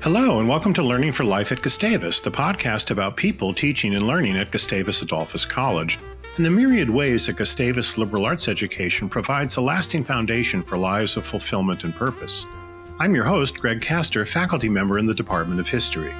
Hello, and welcome to Learning for Life at Gustavus, the podcast about people teaching and learning at Gustavus Adolphus College, and the myriad ways that Gustavus liberal arts education provides a lasting foundation for lives of fulfillment and purpose. I'm your host, Greg Castor, faculty member in the Department of History.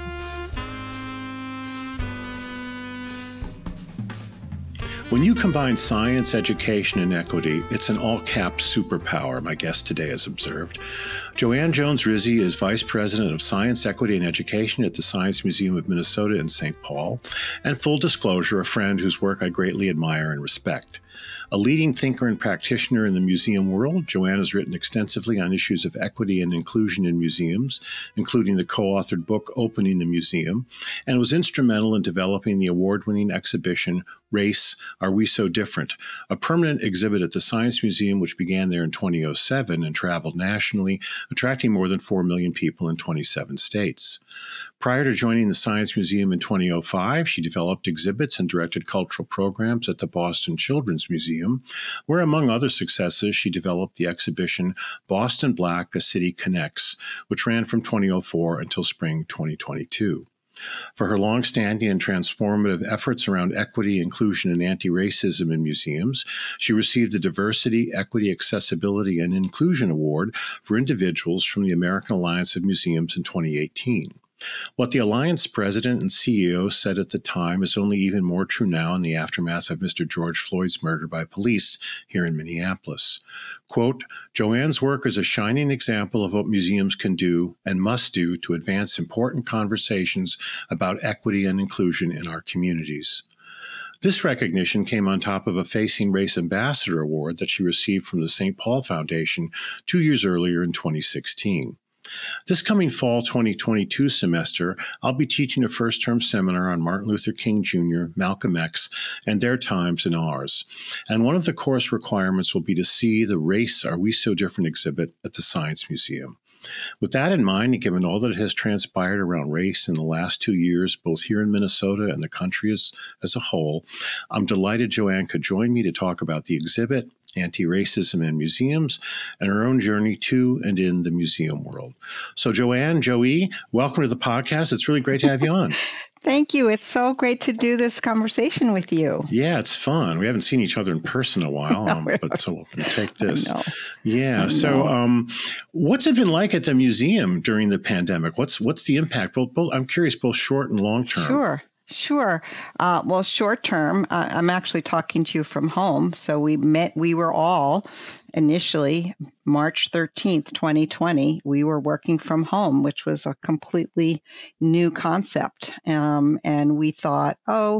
When you combine science, education, and equity, it's an all-caps superpower, my guest today has observed. Joanne Jones-Rizzi is Vice President of Science, Equity, and Education at the Science Museum of Minnesota in St. Paul, and full disclosure, a friend whose work I greatly admire and respect. A leading thinker and practitioner in the museum world, Joanne has written extensively on issues of equity and inclusion in museums, including the co-authored book Opening the Museum, and was instrumental in developing the award-winning exhibition Race, Are We So Different?, a permanent exhibit at the Science Museum which began there in 2007 and traveled nationally, attracting more than 4 million people in 27 states. Prior to joining the Science Museum in 2005, she developed exhibits and directed cultural programs at the Boston Children's Museum, where, among other successes, she developed the exhibition Boston Black, A City Connects, which ran from 2004 until spring 2022. For her longstanding and transformative efforts around equity, inclusion, and anti-racism in museums, she received the Diversity, Equity, Accessibility, and Inclusion Award for individuals from the American Alliance of Museums in 2018. What the Alliance president and CEO said at the time is only even more true now in the aftermath of Mr. George Floyd's murder by police here in Minneapolis. Quote, Joanne's work is a shining example of what museums can do and must do to advance important conversations about equity and inclusion in our communities. This recognition came on top of a Facing Race Ambassador Award that she received from the St. Paul Foundation 2 years earlier in 2016. This coming fall 2022 semester, I'll be teaching a first-term seminar on Martin Luther King Jr., Malcolm X, and their times and ours. And one of the course requirements will be to see the Race, Are We So Different exhibit at the Science Museum. With that in mind, and given all that has transpired around race in the last 2 years, both here in Minnesota and the country as a whole, I'm delighted Joanne could join me to talk about the exhibit, anti-racism in museums, and her own journey to and in the museum world. So Joanne, Joey, welcome to the podcast. It's really great to have you on. Thank you. It's so great to do this conversation with you. Yeah, it's fun. We haven't seen each other in person in a while, but so we'll take this. Yeah. So what's it been like at the museum during the pandemic? What's the impact? Both, I'm curious, both short and long term. Sure. Well, short term, I'm actually talking to you from home. So we were all initially March 13th, 2020, we were working from home, which was a completely new concept. And we thought,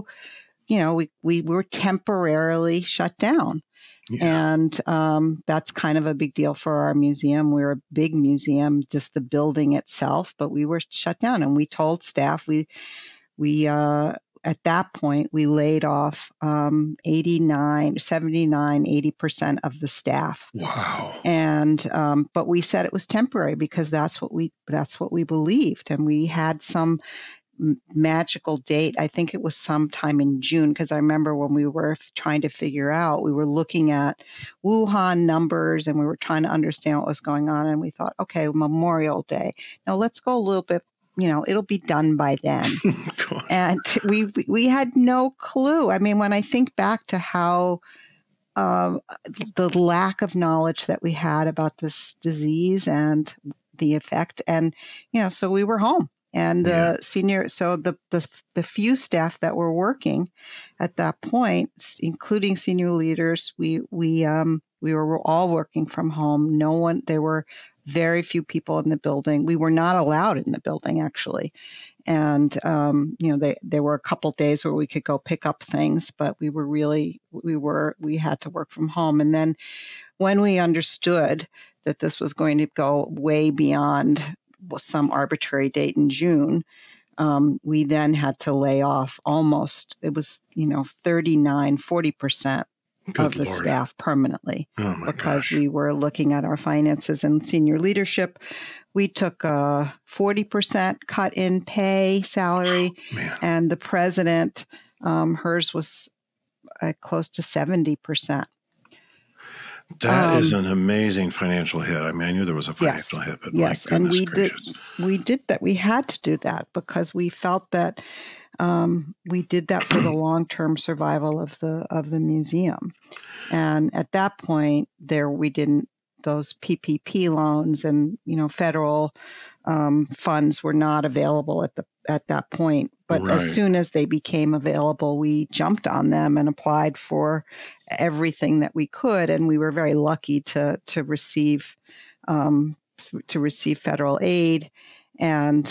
we were temporarily shut down. Yeah. And that's kind of a big deal for our museum. We're a big museum, just the building itself, but we were shut down. And we told staff, we at that point, we laid off 80% of the staff. Wow. And but we said it was temporary because that's what we believed. And we had some magical date. I think it was sometime in June, because I remember when we were trying to figure out, we were looking at Wuhan numbers and we were trying to understand what was going on. And we thought, okay, Memorial Day. Now let's go a little bit. It'll be done by then. And we had no clue. I mean, when I think back to how the lack of knowledge that we had about this disease and the effect, and so we were home. And the few staff that were working at that point, including senior leaders, we were all working from home. There were very few people in the building. We were not allowed in the building, actually. And, there were a couple days where we could go pick up things, but we had to work from home. And then when we understood that this was going to go way beyond some arbitrary date in June, we then had to lay off almost, it was, 40% of the staff permanently, because we were looking at our finances and senior leadership. We took a 40% cut in salary, and the president, hers was close to 70%. That is an amazing financial hit. I mean, I knew there was a financial hit, but yes, my goodness gracious. We did that. We had to do that because we felt that we did that for the long-term survival of the museum. And at that point, those PPP loans and federal funds were not available at that point. But Right. as soon as they became available, we jumped on them and applied for everything that we could, and we were very lucky to receive federal aid. And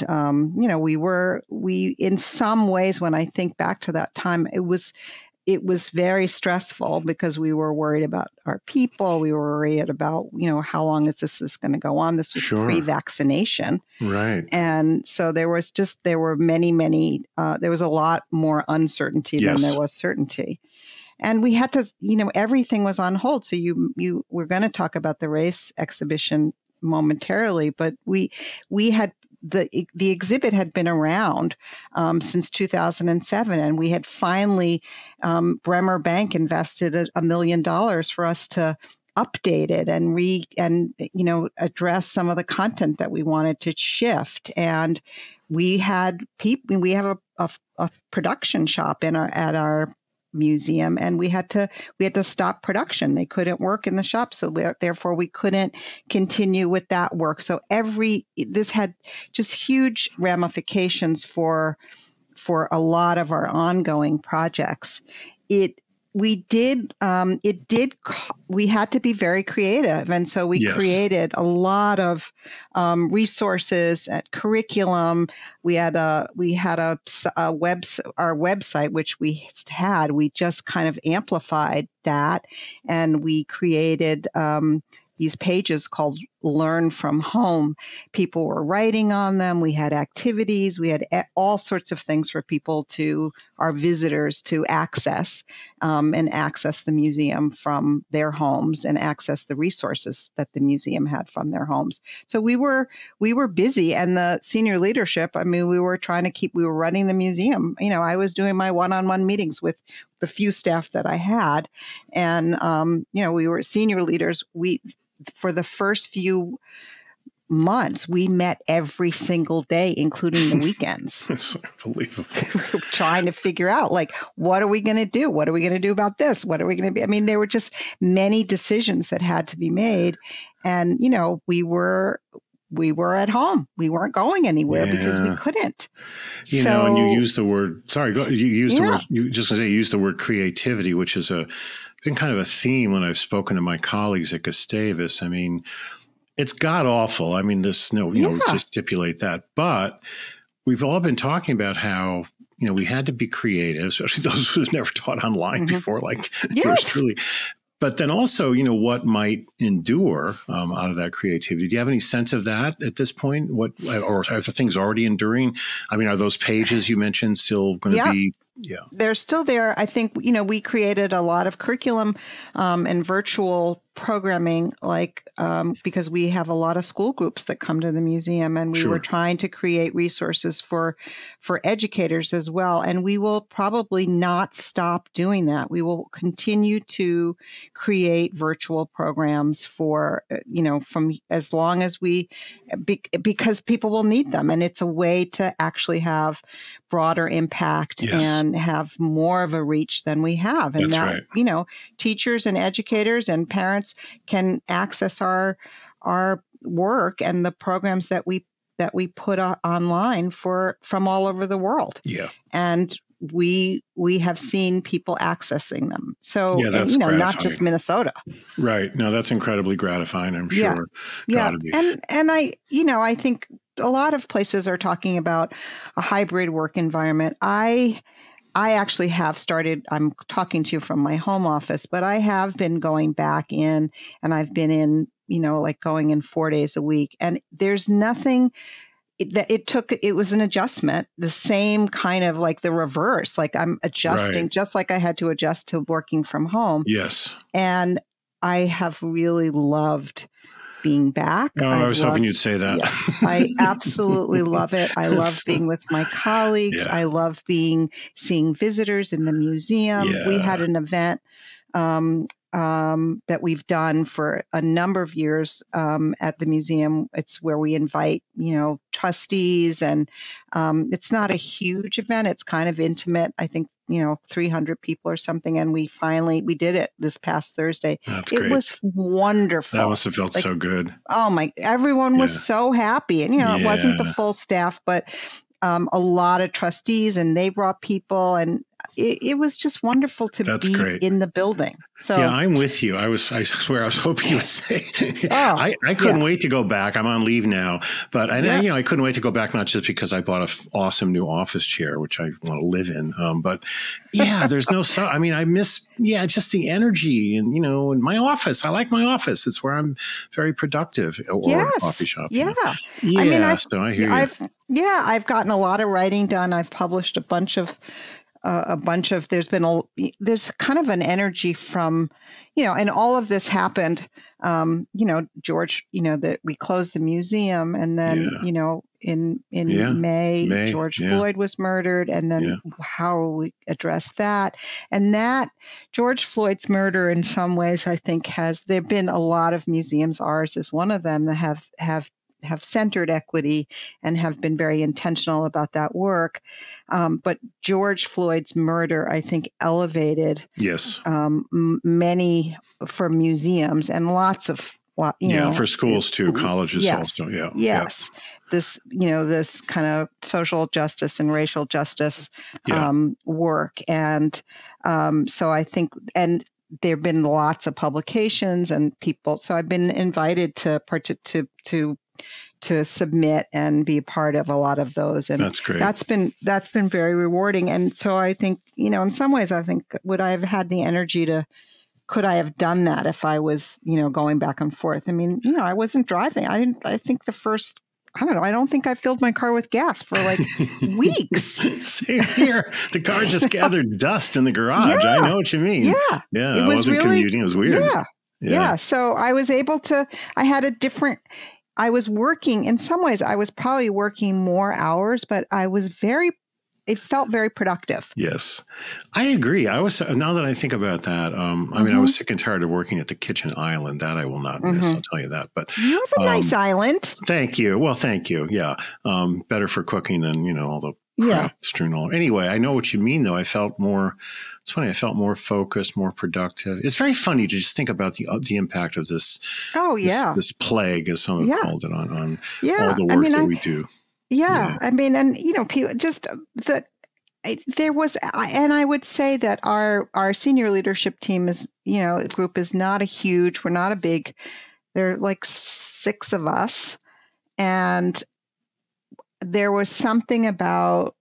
we in some ways, when I think back to that time, it was very stressful because we were worried about our people. We were worried about, how long is this going to go on? This was pre-vaccination. Right. And so there were many, there was a lot more uncertainty than there was certainty. And we had to, everything was on hold. So we're going to talk about the race exhibition momentarily, but we had, the exhibit had been around since 2007, and we had finally, Bremer Bank invested $1 million for us to update it and address some of the content that we wanted to shift. And we have a production shop at our museum, and we had to stop production. They couldn't work in the shop, so therefore we couldn't continue with that work. So this had just huge ramifications for a lot of our ongoing projects. We had to be very creative. And so we created a lot of resources at curriculum. We had our website, which we just kind of amplified that. And we created these pages called Learn from Home. People were writing on them. We had activities. We had all sorts of things for our visitors to access and access the museum from their homes and access the resources that the museum had from their homes. So we were busy, and the senior leadership, we were running the museum. I was doing my one-on-one meetings with the few staff that I had. And, we were senior leaders. For the first few months, we met every single day, including the weekends. It's unbelievable. We were trying to figure out, what are we going to do? What are we going to do about this? What are we going to be? There were just many decisions that had to be made. And, we were at home. We weren't going anywhere because we couldn't. And you used the word, you used the word creativity, which is been kind of a theme when I've spoken to my colleagues at Gustavus. It's god awful. Just stipulate that. But we've all been talking about how, we had to be creative, especially those who have never taught online before, like yours truly. But then also, what might endure out of that creativity? Do you have any sense of that at this point? Or are the things already enduring? Are those pages you mentioned still going to be? Yeah, they're still there. I think, we created a lot of curriculum and virtual programming, because we have a lot of school groups that come to the museum, and we were trying to create resources for educators as well. And we will probably not stop doing that. We will continue to create virtual programs for, from as long as because people will need them. And it's a way to actually have broader impact and have more of a reach than we have. And That's right. Teachers and educators and parents can access our work and the programs that we put online from all over the world. Yeah. And we have seen people accessing them. So, that's not just Minnesota. Right. No, that's incredibly gratifying, I'm sure. Yeah. And I think a lot of places are talking about a hybrid work environment. I actually have started, I'm talking to you from my home office, but I have been going back in, and I've been in, going in 4 days a week. And there's nothing it was an adjustment, the same kind of the reverse, I'm adjusting just like I had to adjust to working from home. Yes. And I have really loved being back. Oh, I was hoping you'd say that. Yeah, I absolutely love it. I love being with my colleagues. Yeah. I love seeing visitors in the museum. Yeah. We had an event that we've done for a number of years at the museum. It's where we invite, trustees, and it's not a huge event. It's kind of intimate. I think 300 people or something, and we did it this past Thursday. That's it great. Was wonderful. That must have felt so good. Oh everyone was so happy, and it wasn't the full staff, but a lot of trustees, and they brought people, and it was just wonderful to be great. In the building. So yeah, I'm with you. I swear I was hoping you would say I couldn't wait to go back. I'm on leave now, but I couldn't wait to go back, not just because I bought an awesome new office chair, which I want to live in. But yeah, there's no, I miss, just the energy and, in my office. I like my office. It's where I'm very productive, or a coffee shop. Yeah. Yeah. So I hear you. I've gotten a lot of writing done. I've published a bunch of, there's kind of an energy from, and all of this happened, George, that we closed the museum, and then, in May, George Floyd was murdered, and then how will we address that? And that George Floyd's murder, in some ways, I think there've been a lot of museums, ours is one of them, that have centered equity and have been very intentional about that work. But George Floyd's murder, I think, elevated many for museums and lots of, for schools too, colleges also. Yes. This, this kind of social justice and racial justice work. And so I think, and there have been lots of publications and people. So I've been invited to submit and be a part of a lot of those. And that's great. That's been very rewarding. And so I think, in some ways, I think, would I have had the energy could I have done that if I was, going back and forth? I mean, I wasn't driving. I think the first, I don't think I filled my car with gas for like weeks. Same here. The car just gathered dust in the garage. I know what you mean. Yeah. I wasn't commuting. It was weird. Yeah. So I was able to, I was working, in some ways, I was probably working more hours, but it felt very productive. Yes, I agree. Now that I think about that, I was sick and tired of working at the kitchen island. That I will not miss, I'll tell you that. But you have a nice island. Thank you. Well, thank you. Yeah. Better for cooking than, all the crap strewn all. Anyway, I know what you mean, though. It's funny. I felt more focused, more productive. It's very funny to just think about the impact of this. This plague, as some have called it, on all the work that we do. Yeah. I mean, and people just there was, and I would say that our senior leadership team is, group is not we're not a big. There are like 6 of us, and there was something about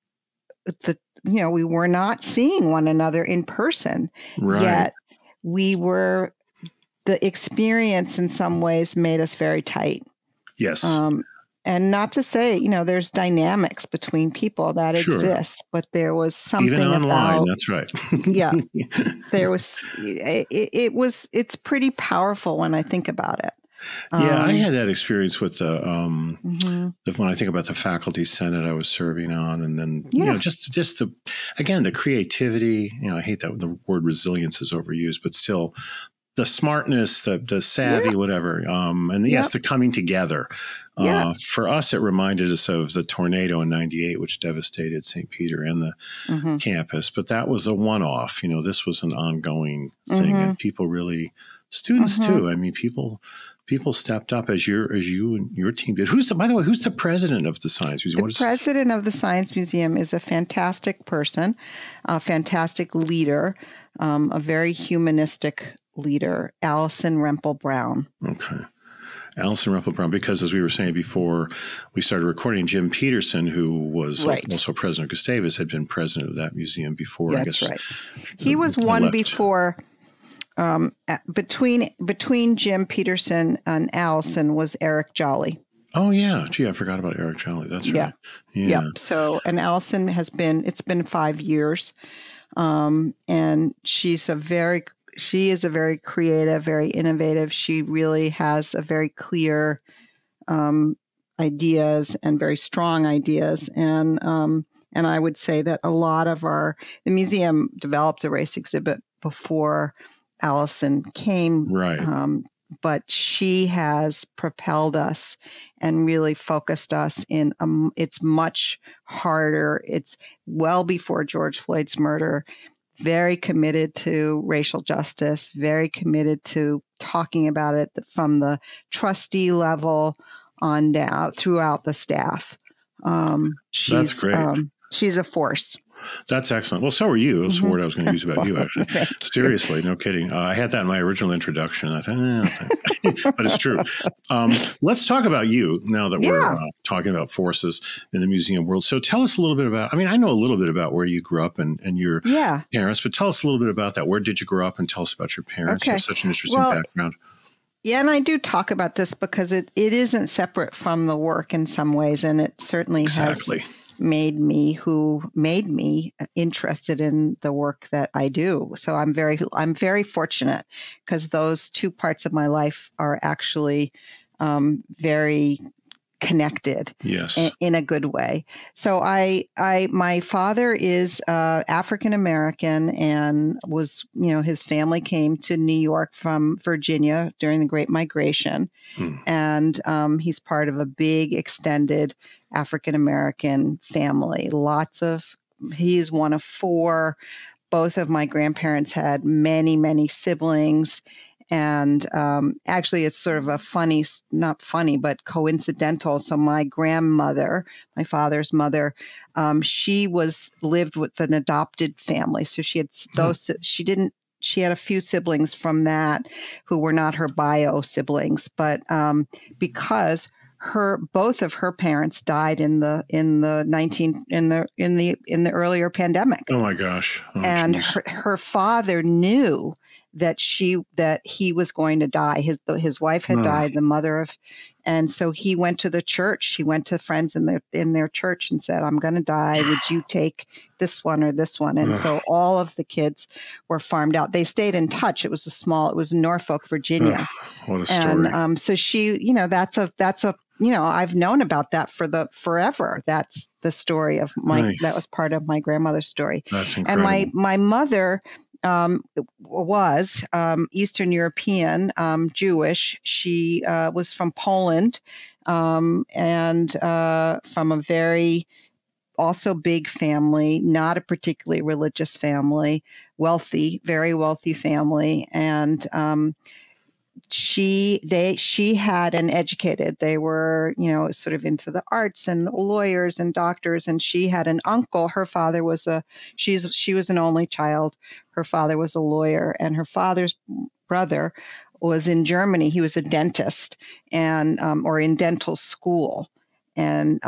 we were not seeing one another in person, yet the experience in some ways made us very tight. Yes. And not to say, there's dynamics between people that exist, but there was something even online. That's right. There was. It's pretty powerful when I think about it. I had that experience with when I think about the faculty senate I was serving on, and then just the creativity. I hate that the word resilience is overused, but still the smartness, the savvy, whatever, and the coming together. For us, it reminded us of the tornado in '98, which devastated St. Peter and the campus. But that was a one-off. This was an ongoing thing, and people really, students too. I mean, people stepped up as you and your team did. By the way, who's the president of the Science Museum? The president of the Science Museum is a fantastic person, a fantastic leader, a very humanistic leader, Allison Rempel Brown. Okay. Allison Rempel Brown, because as we were saying before we started recording, Jim Peterson, who was also president of Gustavus, had been president of that museum before. That's right. He was one before. Between Jim Peterson and Allison was Eric Jolly. Oh yeah, gee, I forgot about Eric Jolly. That's right. Yeah. So, and Allison it's been 5 years, and she is a very creative, very innovative. She really has a very clear ideas and very strong ideas, and I would say that a lot of the museum developed a race exhibit before Allison came. Right. But she has propelled us and really focused us in, it's much harder. It's well before George Floyd's murder, very committed to racial justice, very committed to talking about it from the trustee level on down throughout the staff. That's great. She's a force. That's excellent. Well, so are you. That's the word I was going to use about you, actually. Seriously, no kidding. I had that in my original introduction. I thought, but it's true. Let's talk about you now that we're talking about forces in the museum world. So tell us a little bit about, I know a little bit about where you grew up and your parents, but tell us a little bit about that. Where did you grow up, and tell us about your parents? You have such an interesting background. Yeah, and I do talk about this because it isn't separate from the work in some ways, and it certainly has made me interested in the work that I do. So I'm very fortunate because those two parts of my life are actually very connected. Yes. In a good way. So my father is African American and was, his family came to New York from Virginia during the Great Migration. And he's part of a big extended African American family. He is one of four. Both of my grandparents had many, many siblings. And actually, it's sort of not funny, but coincidental. So my grandmother, my father's mother, she lived with an adopted family. So she had she had a few siblings from that who were not her bio siblings, but because both of her parents died in the earlier pandemic. Oh my gosh! And her father knew that he was going to die. His wife had died, the mother of, and so he went to the church. He went to friends in their church and said, "I'm going to die. Would you take this one or this one?" And so all of the kids were farmed out. They stayed in touch. It was Norfolk, Virginia. What a story! And so she, that's a. I've known about that forever. That's the story of that was part of my grandmother's story. That's incredible. And my mother was Eastern European, Jewish. She was from Poland and from a very also big family, not a particularly religious family, very wealthy family. And she had an educated. They were, sort of into the arts and lawyers and doctors. And she had an uncle. Her father was she was an only child. Her father was a lawyer, and her father's brother was in Germany. He was a dentist and or in dental school. And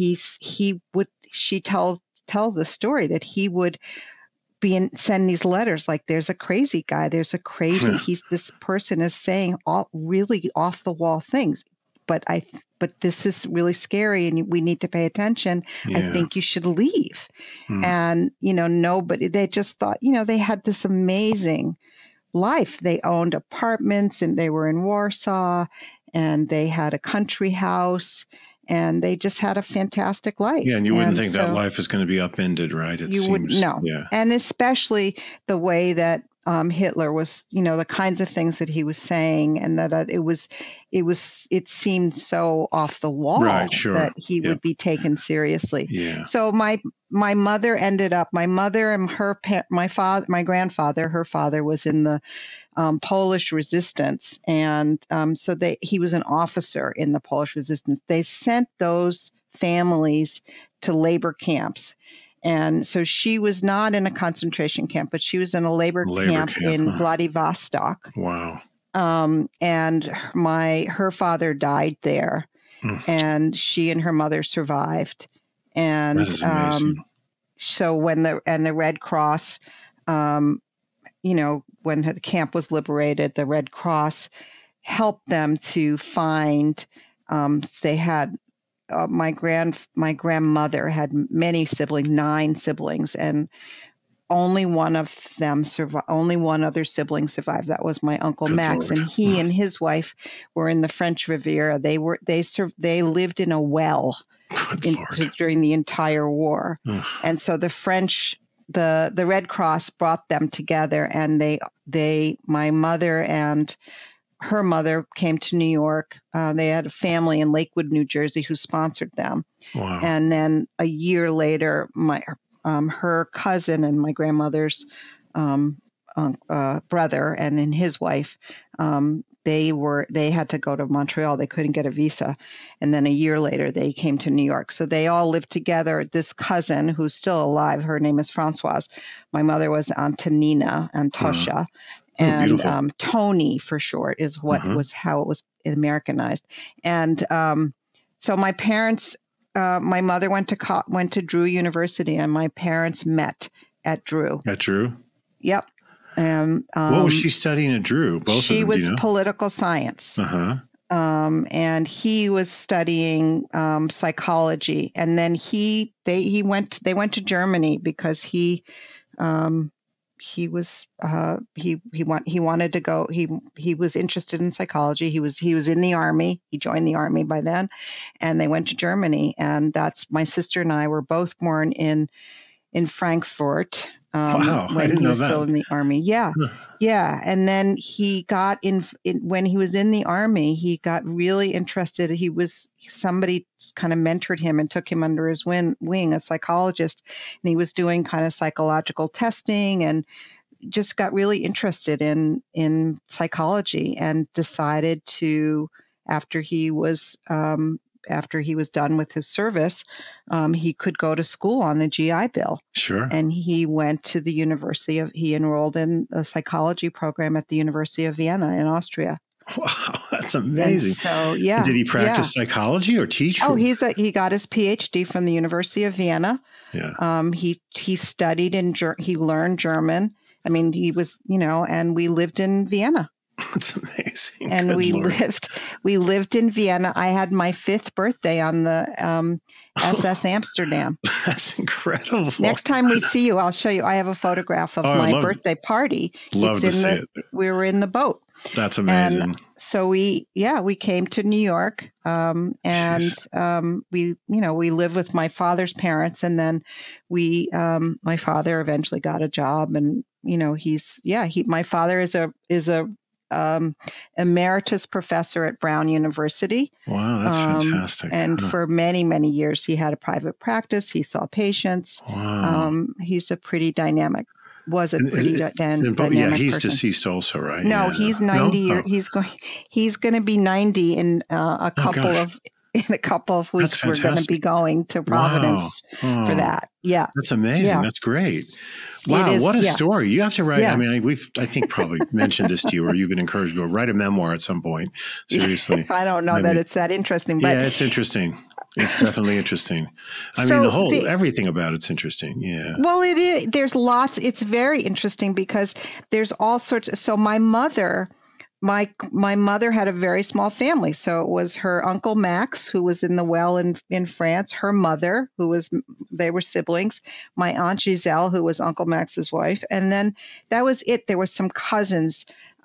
she tells the story that he would send these letters like, there's a crazy guy, this person is saying all really off the wall things, but this is really scary and we need to pay attention. I think you should leave. And nobody, they just thought, they had this amazing life. They owned apartments and they were in Warsaw and they had a country house. And they just had a fantastic life. Yeah, and you wouldn't think that life is going to be upended, right? No. Yeah. And especially the way that Hitler was, the kinds of things that he was saying, and that it seemed so off the wall, right, sure, that he would be taken seriously. Yeah. So my mother and my grandfather, her father was in the Polish resistance. And so he was an officer in the Polish resistance. They sent those families to labor camps. And so she was not in a concentration camp, but she was in a labor camp in Vladivostok. Wow. And her father died there, and she and her mother survived. And that is amazing. So when the Red Cross, when the camp was liberated, the Red Cross helped them to find. They had my grandmother had many siblings, 9 siblings, and only one of them survived. Only one other sibling survived. That was my Uncle Good Max, Lord. And he and his wife were in the French Riviera. They lived in a well during the entire war. And so the French the Red Cross brought them together, and my mother and her mother came to New York. They had a family in Lakewood, New Jersey, who sponsored them. Wow. And then a year later, her cousin and my grandmother's brother and then his wife, they had to go to Montreal. They couldn't get a visa. And then a year later, they came to New York. So they all lived together. This cousin, who's still alive, her name is Francoise. My mother was Antonina, Antosha. And Tony, for short, is what was how it was Americanized. And so my parents, my mother went to Drew University, and my parents met at Drew. At Drew? Yep. What was she studying at Drew? Both she of them, was political science. And he was studying psychology. And then they went to Germany because he wanted to go. He was interested in psychology. He was in the army. He joined the army by then, and they went to Germany. And that's my sister and I were both born in Frankfurt. Wow, when he was still in the army. Yeah. And then he got when he was in the army, he got really interested. Somebody kind of mentored him and took him under his wing, a psychologist, and he was doing kind of psychological testing and just got really interested in psychology and decided to, after he was done with his service, he could go to school on the GI Bill. Sure. And he went to he enrolled in a psychology program at the University of Vienna in Austria. Wow, that's amazing. And so, yeah. Did he practice psychology or teach? Oh, he got his PhD from the University of Vienna. Yeah. He studied he learned German. I mean, he was, and we lived in Vienna. That's amazing. And we lived in Vienna. I had my 5th birthday on the SS Amsterdam. That's incredible. Next time we see you, I'll show you. I have a photograph of my birthday party. Love to see it. We were in the boat. That's amazing. And so we came to New York, and we lived with my father's parents, and then my father eventually got a job, and my father is a emeritus professor at Brown University. Wow, that's fantastic. And for many, many years, he had a private practice. He saw patients. Wow. He's a pretty dynamic. Was a pretty dynamic he's person. Deceased also, right? No, yeah. He's 90. No? He's going to be 90 in a couple of weeks. We're going to be going to Providence for that. Yeah, that's amazing. Yeah. That's great. Wow, what a story. You have to write, I mean, I think probably mentioned this to you, or you've been encouraged to write a memoir at some point. Seriously. I don't know that it's that interesting. But it's interesting. It's definitely interesting. I mean, everything about it's interesting. Yeah. Well, it is. There's lots. It's very interesting because there's all sorts. So my mother had a very small family. So it was her Uncle Max, who was in the well in France, her mother, they were siblings, my Aunt Giselle, who was Uncle Max's wife. And then that was it. There were some cousins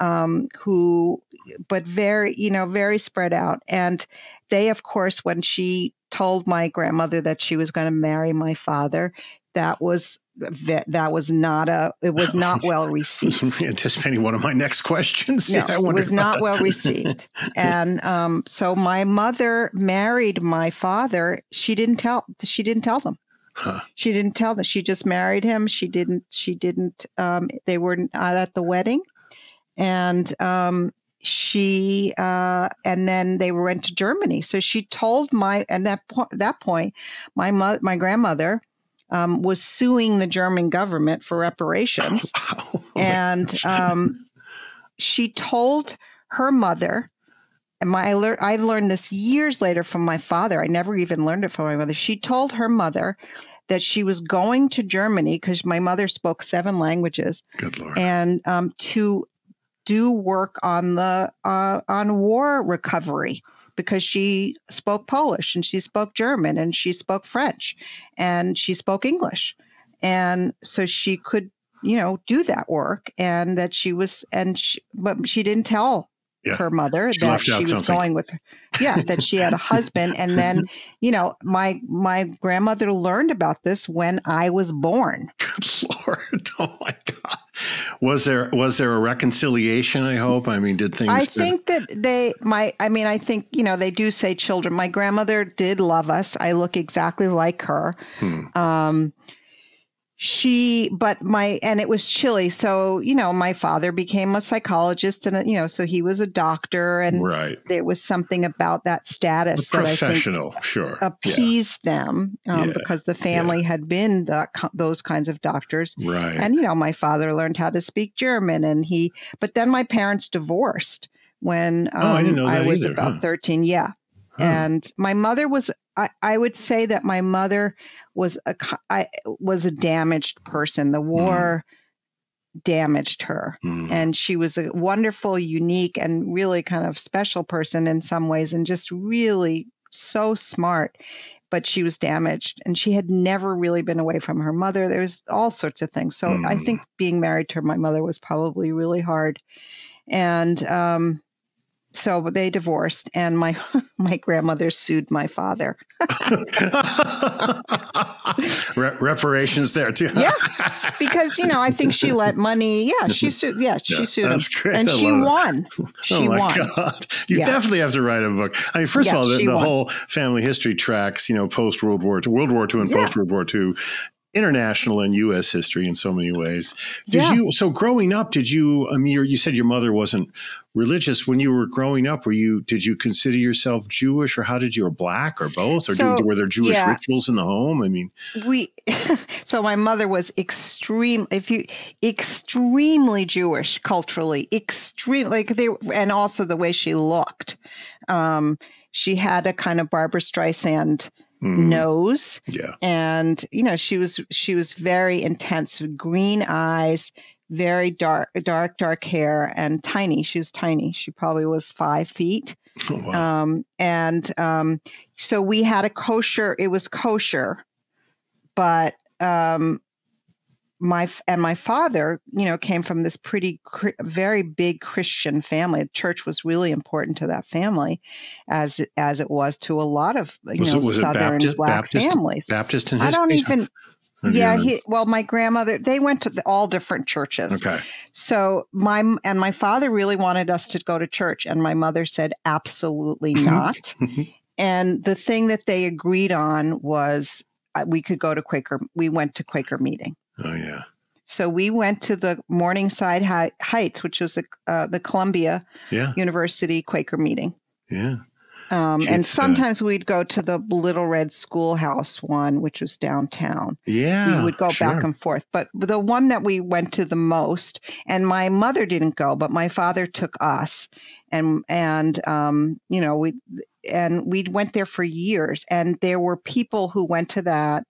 but very spread out. And they, of course, when she told my grandmother that she was going to marry my father, it was not well received. Anticipating one of my next questions. No, it was not well received. And so my mother married my father. She didn't tell them. Huh. She didn't tell them. She just married him. She didn't. They were not at the wedding, and and then they went to Germany. So she told that point, my grandmother was suing the German government for reparations. Oh, and she told her mother, and I learned this years later from my father. I never even learned it from my mother. She told her mother that she was going to Germany because my mother spoke 7 languages. Good Lord. And to do work on on war recovery, because she spoke Polish and she spoke German and she spoke French and she spoke English. And so she could, do that work, and that but she didn't tell her mother that she was going with her. Yeah, that she had a husband. And then, my grandmother learned about this when I was born. Lord, oh my God. Was there a reconciliation, I hope? I mean, did things I think that I think, they do say children. My grandmother did love us. I look exactly like her. And it was chilly. So, my father became a psychologist and, so he was a doctor, and right. there was something about that status that I think sure. appeased them because the family had been those kinds of doctors. Right. And, my father learned how to speak German, but then my parents divorced when I didn't know that I was either, about 13. Yeah. Huh. And my mother was, I would say that my mother was a damaged person. The war damaged her. And she was a wonderful, unique, and really kind of special person in some ways, and just really so smart. But she was damaged, and she had never really been away from her mother. There's all sorts of things. So I think being married to my mother was probably really hard. And so they divorced, and my grandmother sued my father. Reparations there too. Yeah, because I think she lent money. Yeah, she sued. Yeah, she sued him, great. And she won. She won. God. You definitely have to write a book. I mean, first of all, the whole family history tracks, post World War II, World War II, and post World War II. International and U.S. history in so many ways. So growing up, you said your mother wasn't religious. When you were growing up, did you consider yourself Jewish, or or Black, or both? Or were there Jewish rituals in the home? I mean, so my mother was extremely Jewish culturally, and also the way she looked. She had a kind of Barbra Streisand nose. Yeah. And, she was very intense, with green eyes, very dark hair, and tiny. She was tiny. She probably was 5 feet. Oh, wow. So we had it was kosher, but, my father, came from this very big Christian family. The church was really important to that family, as it was to a lot of Southern Black families. Baptist in his I don't even. Yeah, my grandmother, they went to all different churches. Okay. So my father really wanted us to go to church, and my mother said absolutely not. And the thing that they agreed on was we could go to Quaker. We went to Quaker meeting. Oh, yeah. So we went to the Morningside Heights, which was the Columbia University Quaker meeting. Yeah. And sometimes we'd go to the Little Red Schoolhouse one, which was downtown. Yeah. We would go back and forth. But the one that we went to the most, and my mother didn't go, but my father took us. And we went there for years. And there were people who went to that,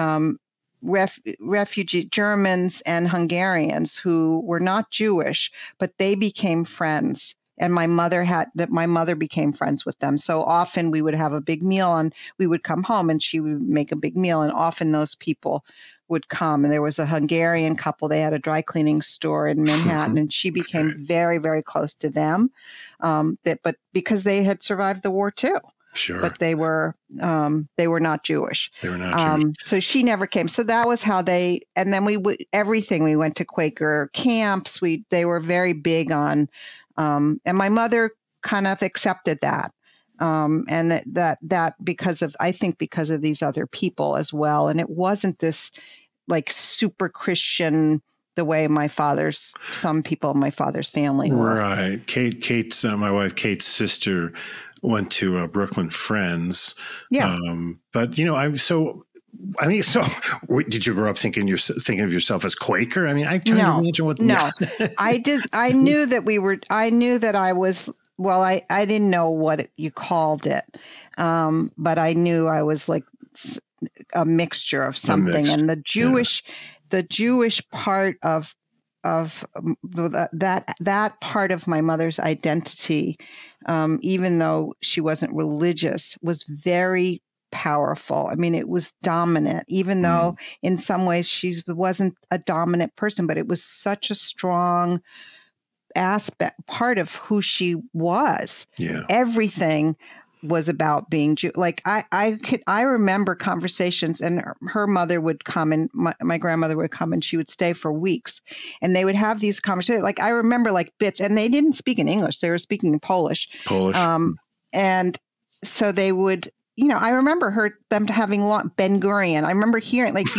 refugee Germans and Hungarians who were not Jewish, but they became friends. And my mother became friends with them. So often we would have a big meal, and we would come home, and she would make a big meal, and often those people would come. And there was a Hungarian couple. They had a dry cleaning store in Manhattan, and she became very, very close to them. But because they had survived the war too. Sure. But they were not Jewish. They were not Jewish. So she never came. So that was how they. And then we went to Quaker camps. They were very big on. And my mother kind of accepted that. And that because of these other people as well. And it wasn't this like super Christian the way some people in my father's family were. Right. Kate's my wife, Kate's sister went to Brooklyn Friends. Yeah. But did you grow up thinking of yourself as Quaker? I mean, I trying to imagine what. No, I knew that I was. Well, I didn't know what you called it, but I knew I was like a mixture of something. And the Jewish part of that part of my mother's identity, even though she wasn't religious, was very powerful. I mean, it was dominant, even though in some ways she wasn't a dominant person, but it was such a strong part of who she was. Yeah. Everything was about being Jew. Like I remember conversations, and her mother would come, and my grandmother would come, and she would stay for weeks, and they would have these conversations. Like I remember like bits, and they didn't speak in English; they were speaking in Polish. Polish. And so they would, I remember them having Ben Gurion. I remember hearing like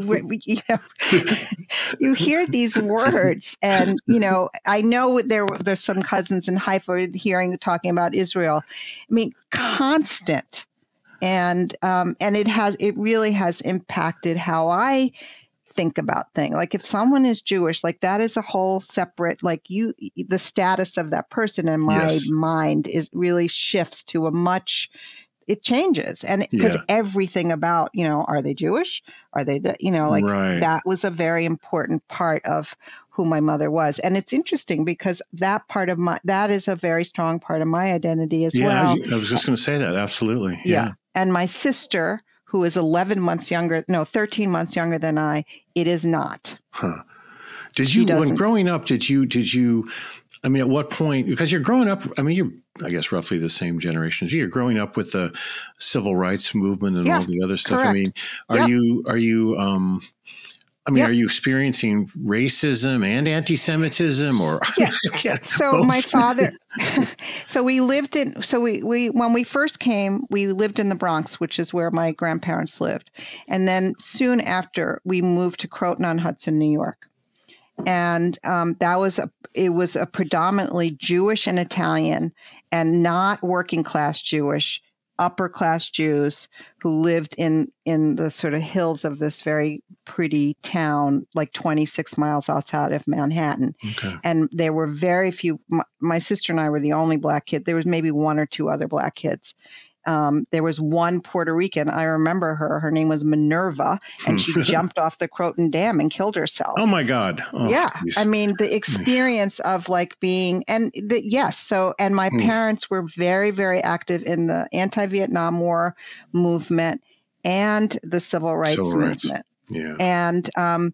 you hear these words, and I know there's some cousins in Haifa talking about Israel. I mean, constant, and it really has impacted how I think about things. Like if someone is Jewish, like that is a whole separate, like the status of that person in my mind really shifts to it changes. And because everything about, are they Jewish? Are they that was a very important part of who my mother was. And it's interesting because that is a very strong part of my identity as well. I was just going to say that. Absolutely. Yeah. And my sister, who is 13 months younger than I, it is not. Huh. When growing up, did you, I mean, at what point, because you're growing up, I mean, you're, I guess, roughly the same generation as you. You're growing up with the civil rights movement and all the other stuff. Correct. I mean, are you experiencing racism and anti-Semitism or? So my father, when we first came, we lived in the Bronx, which is where my grandparents lived. And then soon after we moved to Croton-on-Hudson, New York. And it was a predominantly Jewish and Italian, and not working class Jewish, upper class Jews who lived in the sort of hills of this very pretty town, like 26 miles outside of Manhattan. Okay. And there were very few. My sister and I were the only black kid. There was maybe one or two other black kids. There was one Puerto Rican. I remember her. Her name was Minerva, and she jumped off the Croton Dam and killed herself. Oh my God! Oh, yeah, geez. I mean the experience of like being and my parents were very, very active in the anti-Vietnam War movement and the civil rights movement. Yeah, and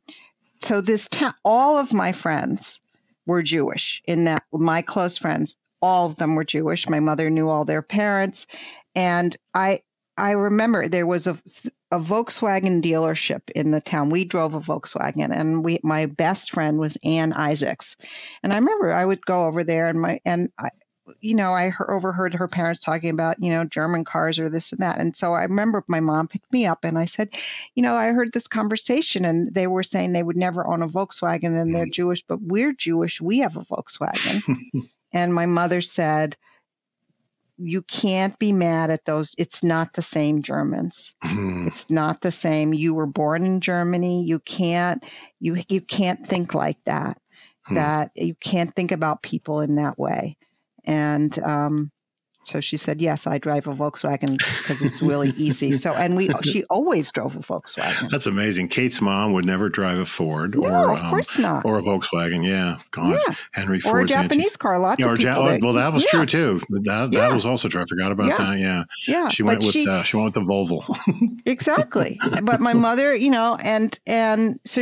so this all of my friends were Jewish. In that, my close friends, all of them were Jewish. My mother knew all their parents. And I remember there was a Volkswagen dealership in the town. We drove a Volkswagen, and my best friend was Ann Isaacs. And I remember I would go over there, I overheard her parents talking about, German cars or this and that. And so I remember my mom picked me up and I said, I heard this conversation, and they were saying they would never own a Volkswagen, and they're Jewish, but we're Jewish. We have a Volkswagen. And my mother said, you can't be mad at those. It's not the same Germans. It's not the same. You were born in Germany. You can't think like that. That you can't think about people in that way. And so she said, yes, I drive a Volkswagen because it's really easy. So, she always drove a Volkswagen. That's amazing. Kate's mom would never drive a Ford of course not. Or a Volkswagen. Yeah. God. Yeah. Henry Ford's or a Japanese car. Lots of people. Well, that was true too. That was also true. I forgot about that. Yeah. Yeah. She went with the Volvo. Exactly. But my mother, and so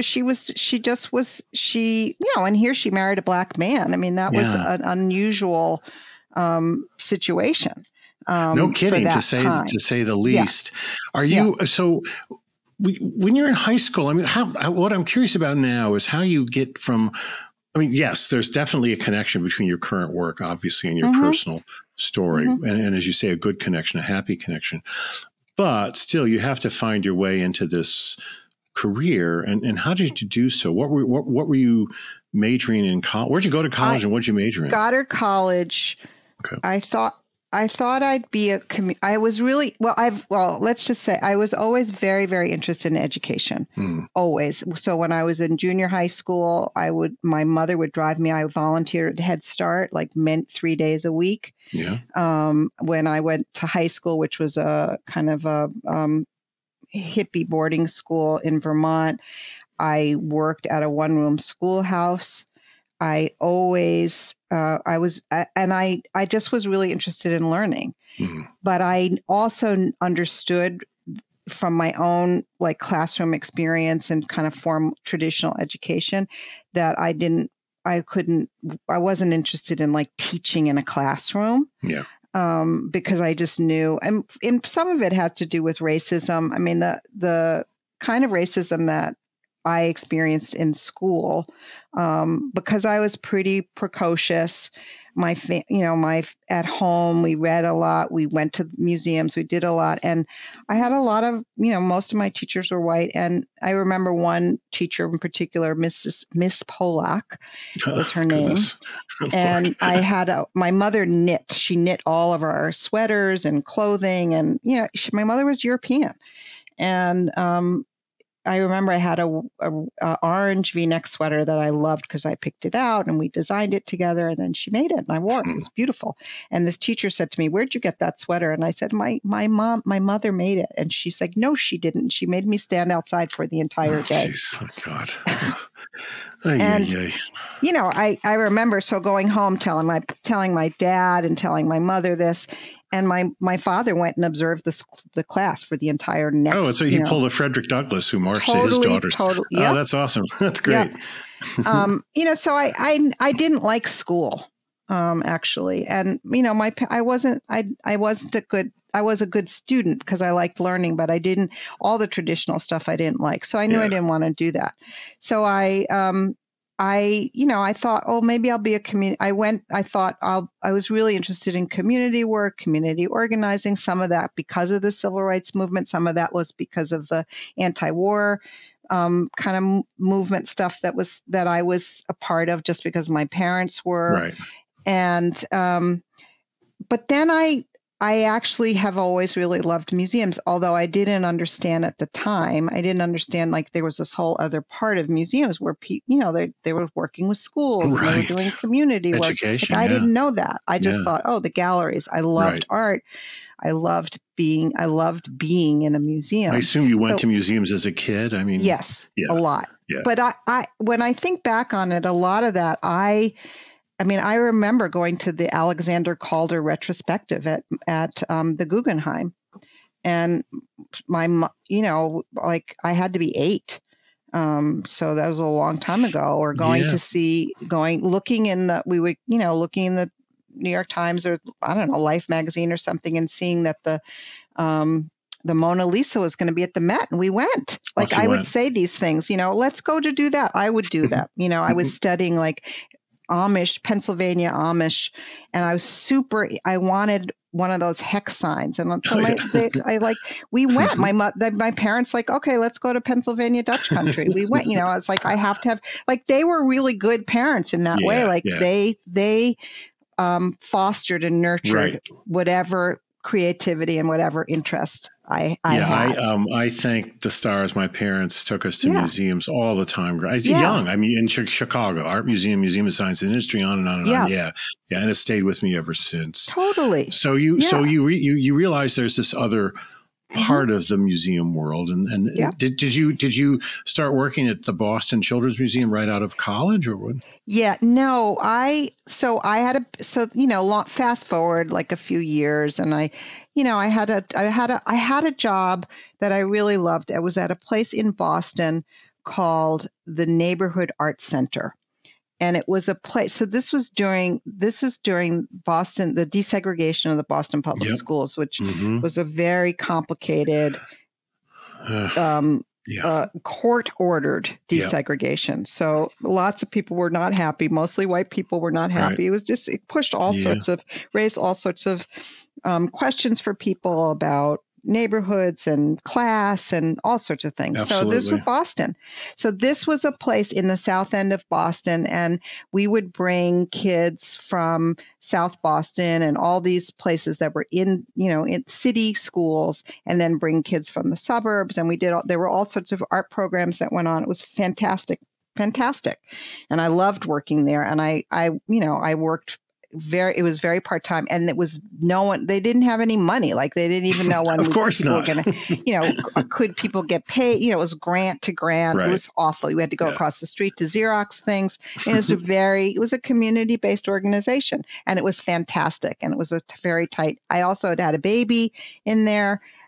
and here she married a black man. I mean, that was an unusual situation. No kidding, to say the least. Are you so? When you're in high school, I mean, what I'm curious about now is how you get from. I mean, yes, there's definitely a connection between your current work, obviously, and your personal story, and as you say, a good connection, a happy connection. But still, you have to find your way into this career, and how did you do so? What were you majoring in college? Where'd you go to college, and what did you major in? Goddard College. Okay. I thought I'd be I was really, let's just say I was always very, very interested in education. Always. So when I was in junior high school, my mother would drive me. I volunteered at Head Start, 3 days a week. Yeah. When I went to high school, which was a kind of a hippie boarding school in Vermont, I worked at a one-room schoolhouse. I just was really interested in learning, but I also understood from my own classroom experience and kind of traditional education that I wasn't interested in teaching in a classroom. Yeah. because I just knew, and some of it had to do with racism. I mean, the kind of racism that I experienced in school, because I was pretty precocious. At home, we read a lot. We went to museums. We did a lot. And I had a lot of, most of my teachers were white. And I remember one teacher in particular, Miss Polak was her name. And I had my mother knit. She knit all of our sweaters and clothing. And, my mother was European. And I remember I had a orange V-neck sweater that I loved because I picked it out and we designed it together, and then she made it and I wore it. It was beautiful. And this teacher said to me, "Where'd you get that sweater?" And I said, my mother made it. And she's like, "No, she didn't. She made me stand outside for the entire day." Oh God. And I remember going home telling my dad and telling my mother this. And my father went and observed the class for the entire next. Oh, so he pulled a Frederick Douglass who marched to his daughters. Totally. Yep. Oh, that's awesome. That's great. Yep. So I didn't like school, actually, and I was a good student because I liked learning, but all the traditional stuff I didn't like. So I knew I didn't want to do that. So I thought, oh, maybe I'll be a community. I was really interested in community work, community organizing, some of that because of the civil rights movement. Some of that was because of the anti-war kind of movement stuff that I was a part of just because my parents were. Right. And, but then I actually have always really loved museums, although I didn't understand at the time. I didn't understand there was this whole other part of museums where they were working with schools, right. And they were doing community education, work. I didn't know that. I just thought, oh, the galleries. I loved art. I loved being in a museum. I assume you went to museums as a kid. I mean, yes, a lot. Yeah. But I when I think back on it, a lot of that I remember going to the Alexander Calder retrospective at the Guggenheim, and I had to be 8. So that was a long time ago. Or going looking in the New York Times or I don't know, Life magazine or something, and seeing that the Mona Lisa was going to be at the Met, and we went. Would say these things, let's go to do that. I would do that. I was studying Pennsylvania Amish, and I wanted one of those hex signs. And so we went, my parents okay, let's go to Pennsylvania Dutch country. We went, I was I have to have, they were really good parents in that way. They fostered and nurtured whatever creativity and whatever interest I had. I thank the stars. My parents took us to museums all the time. I was young. I mean, in Chicago, Art Museum, Museum of Science and Industry, on and on and on. Yeah. And it stayed with me ever since. Totally. So you realize there's this other part of the museum world. And did you start working at the Boston Children's Museum right out of college, or what? Yeah, no, fast forward a few years, and I had a job that I really loved. I was at a place in Boston called the Neighborhood Art Center. And it was a place. So this is during Boston, the desegregation of the Boston public schools, which was a very complicated, court-ordered desegregation. So lots of people were not happy. Mostly white people were not happy. Right. It pushed raised all sorts of questions for people about neighborhoods and class and all sorts of things. Absolutely. So this was Boston. So this was a place in the south end of Boston, and we would bring kids from South Boston and all these places that were in city schools, and then bring kids from the suburbs. And there were all sorts of art programs that went on. It was fantastic. And I loved working there. And I worked it was very part-time, and it was they didn't have any money. They didn't even know when of course people not. were going to, could people get paid? It was grant to grant. Right. It was awful. You had to go across the street to Xerox things. And it was a community-based organization, and it was fantastic. And it was a very tight. I also had a baby in there.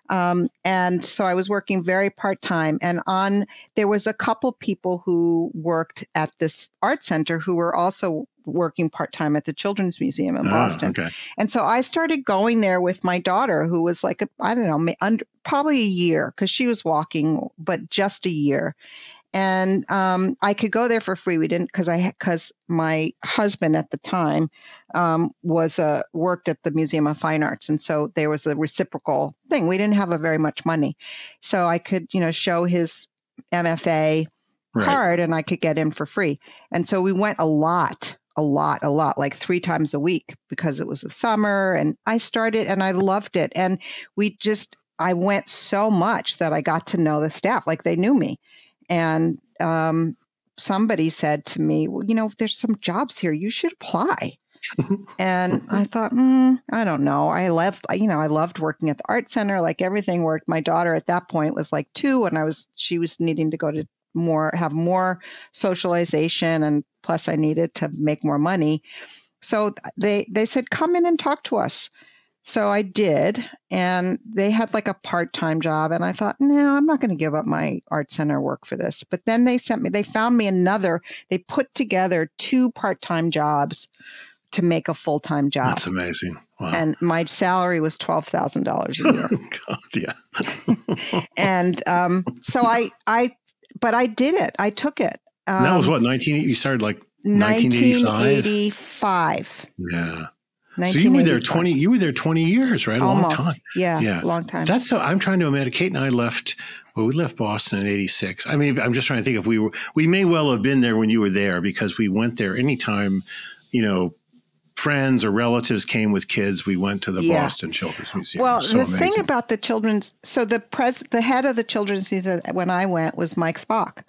And so I was working very part-time, and there was a couple people who worked at this art center who were also working part-time at the Children's Museum in Boston. Okay. And so I started going there with my daughter, who was like, I don't know, probably a year, because she was walking, but just a year. And I could go there for free. We didn't, because my husband at the time worked at the Museum of Fine Arts, and so there was a reciprocal thing. We didn't have very much money, so I could, show his MFA card, and I could get in for free. And so we went a lot, like 3 times a week, because it was the summer, and I started, and I loved it. And I went so much that I got to know the staff, like they knew me. And somebody said to me, well, there's some jobs here. You should apply. And I thought, I don't know. I loved working at the art center. Like, everything worked. My daughter at that point was like 2, and she was needing to go to have more socialization, and plus I needed to make more money. So they said, come in and talk to us. So I did, and they had like a part-time job, and I thought, no, I'm not going to give up my art center work for this. But then they found me they put together 2 part-time jobs to make a full-time job. That's amazing. Wow. And my salary was $12,000 a year. God, yeah. And but I did it. I took it. That was what, you started like 1985. Yeah. So you were there 20 years, right? Almost. A long time. Yeah. Long time. I'm trying to imagine. Kate and I left Boston in 86. I mean, I'm just trying to think if we may well have been there when you were there, because we went there anytime, friends or relatives came with kids, we went to the Boston Children's Museum. Well, the thing about the Children's, so the head of the Children's Museum when I went was Mike Spock,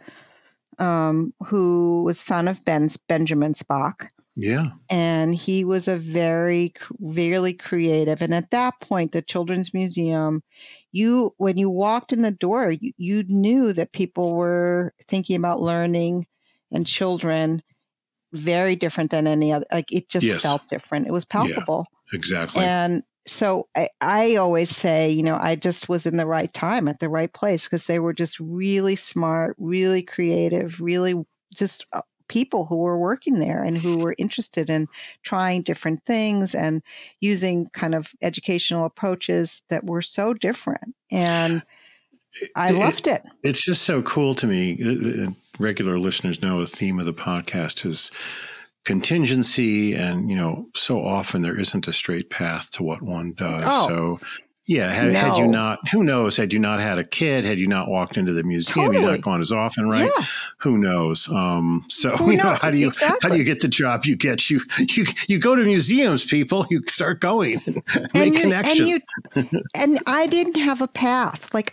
who was son of Benjamin Spock. Yeah. And he was a very, really creative. And at that point, the Children's Museum, when you walked in the door, you knew that people were thinking about learning and children very different than any other. Like, it just felt different. It was palpable. Yeah, exactly. And so I always say, I just was in the right time at the right place, because they were just really smart, really creative, really just people who were working there and who were interested in trying different things and using kind of educational approaches that were so different. And I loved it. It's just so cool to me. Regular listeners know a theme of the podcast is contingency, and so often there isn't a straight path to what one does. Oh. So had you not, who knows, had you not had a kid, had you not walked into the museum, you'd not gone as often, right? Yeah. Who knows? So how do you get the job you get? You go to museums, people. You start going and make connections. And I didn't have a path. Like,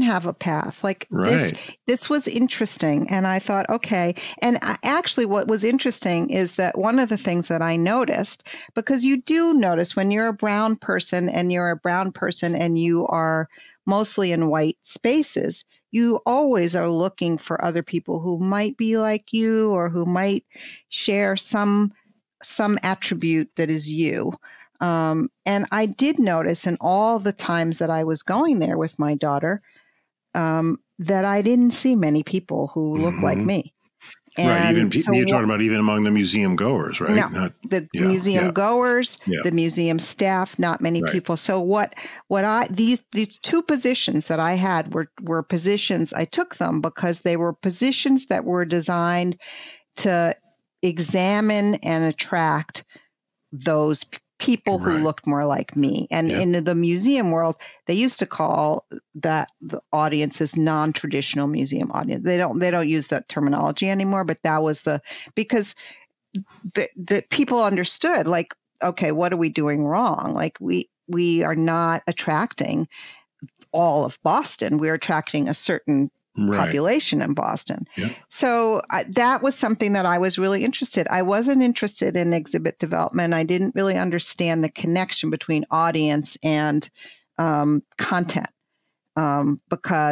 this was interesting, and I thought, okay. And actually, what was interesting is that one of the things that I noticed, because you do notice when you're a brown person and you are mostly in white spaces, you always are looking for other people who might be like you, or who might share some attribute that is you. And I did notice in all the times that I was going there with my daughter, that I didn't see many people who look like me. And right. You're talking about even among the museum goers, right? No, museum goers, the museum staff, not many people. So these 2 positions that I had were positions, I took them because they were positions that were designed to examine and attract those people who looked more like me. And in the museum world, they used to call that the audience is non-traditional museum audience. They don't use that terminology anymore, but that was because the people understood, like, okay, what are we doing wrong? Like, we are not attracting all of Boston. We're attracting a certain population in Boston. Yeah. So that was something that I was really interested. I wasn't interested in exhibit development. I didn't really understand the connection between audience and content, because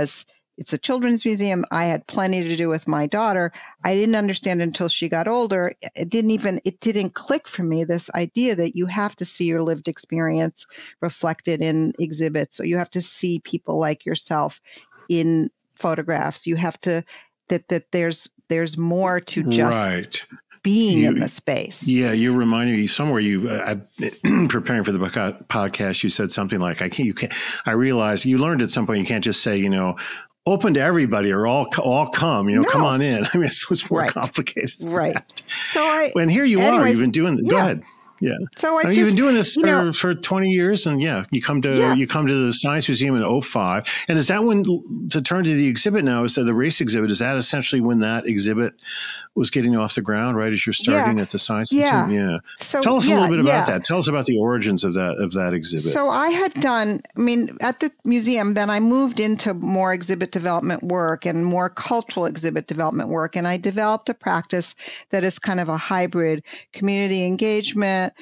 it's a children's museum. I had plenty to do with my daughter. I didn't understand until she got older. It didn't click for me, this idea that you have to see your lived experience reflected in exhibits. So you have to see people like yourself in photographs. You have to, that there's more to just right. being in the space. Yeah, you reminded me somewhere preparing for the podcast, you said something like, I realized you learned at some point, you can't just say, open to everybody or all come, no. Come on in. I mean, it's more complicated. Right. That. So here you are, you've been doing, go ahead. Yeah. So you've been doing this for 20 years, and you come to the Science Museum in 2005. And is that when, to turn to the exhibit now, is that the race exhibit, is that essentially when that exhibit was getting off the ground, right? As you're starting at the Science Museum? Yeah. So, tell us a little bit about that. Tell us about the origins of that exhibit. So I had done, at the museum, then I moved into more exhibit development work and more cultural exhibit development work. And I developed a practice that is kind of a hybrid community engagement,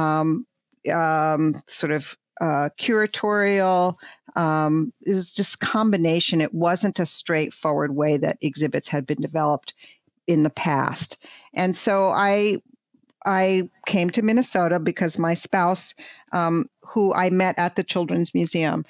sort of curatorial. It was just combination. It wasn't a straightforward way that exhibits had been developed in the past. And so I came to Minnesota because my spouse, who I met at the Children's Museum,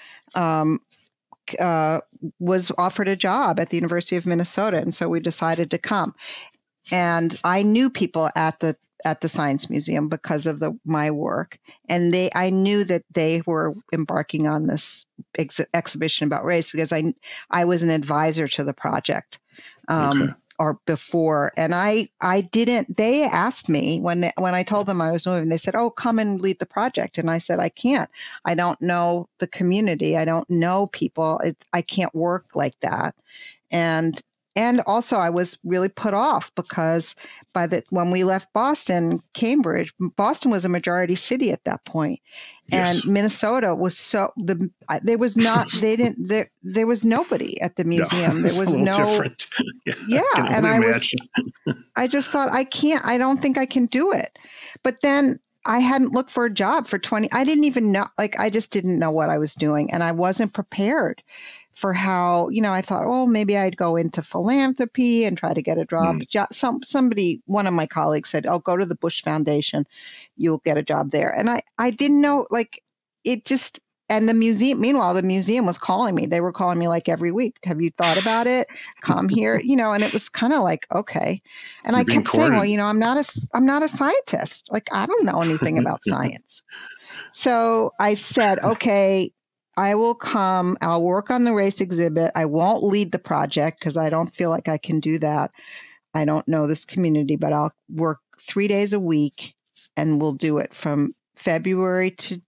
was offered a job at the University of Minnesota. And so we decided to come. And I knew people at the Science Museum because of my work. And I knew that they were embarking on this exhibition about race because I was an advisor to the project. Or before. And they asked me when I told them I was moving, they said, "Oh, come and lead the project." And I said, "I can't. I don't know the community. I don't know people. I can't work like that." And also I was really put off because when we left Boston, Cambridge, Boston was a majority city at that point. Yes. And Minnesota was there was nobody at the museum. No, there was no different. And I just thought I don't think I can do it. But then I hadn't looked for a job for 20. I didn't even know, I just didn't know what I was doing, and I wasn't prepared for how, I thought, oh, maybe I'd go into philanthropy and try to get a job. One of my colleagues said, "Oh, go to the Bush Foundation, you'll get a job there." And I didn't know, and the museum was calling me. They were calling me every week. "Have you thought about it? Come here." And it was kind of okay. And I kept saying, "Well, I'm not a scientist. I don't know anything about science." So I said, "Okay, I will come. I'll work on the race exhibit. I won't lead the project because I don't feel like I can do that. I don't know this community, but I'll work 3 days a week, and we'll do it from February to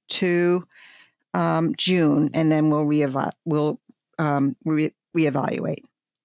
June, and then we'll reevaluate."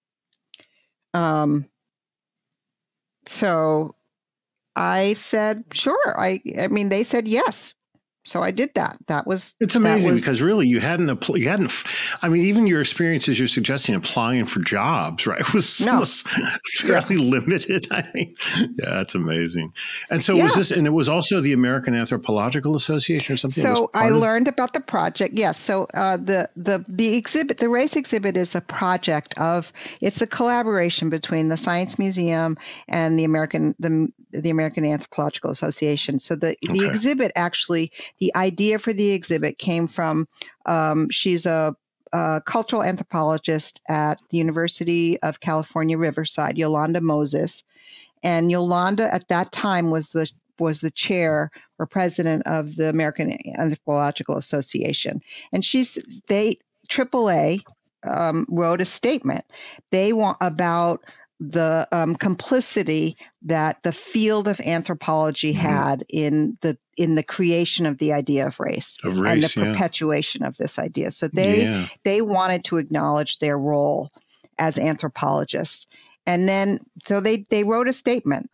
So I said, "Sure." They said yes. So I did that. It's amazing because really you hadn't, even your experiences you're suggesting applying for jobs, right? Was fairly limited. It's amazing. And so was this, and it was also the American Anthropological Association or something? So I learned about the project. Yes. So the exhibit, the race exhibit is a project it's a collaboration between the Science Museum and the American Anthropological Association. So the exhibit actually, the idea for the exhibit came from, she's a cultural anthropologist at the University of California, Riverside, Yolanda Moses. And Yolanda at that time was the chair or president of the American Anthropological Association. And AAA wrote a statement. They want about the complicity that the field of anthropology had in the creation of the idea of race and the perpetuation of this idea. So they wanted to acknowledge their role as anthropologists. And then, so they wrote a statement.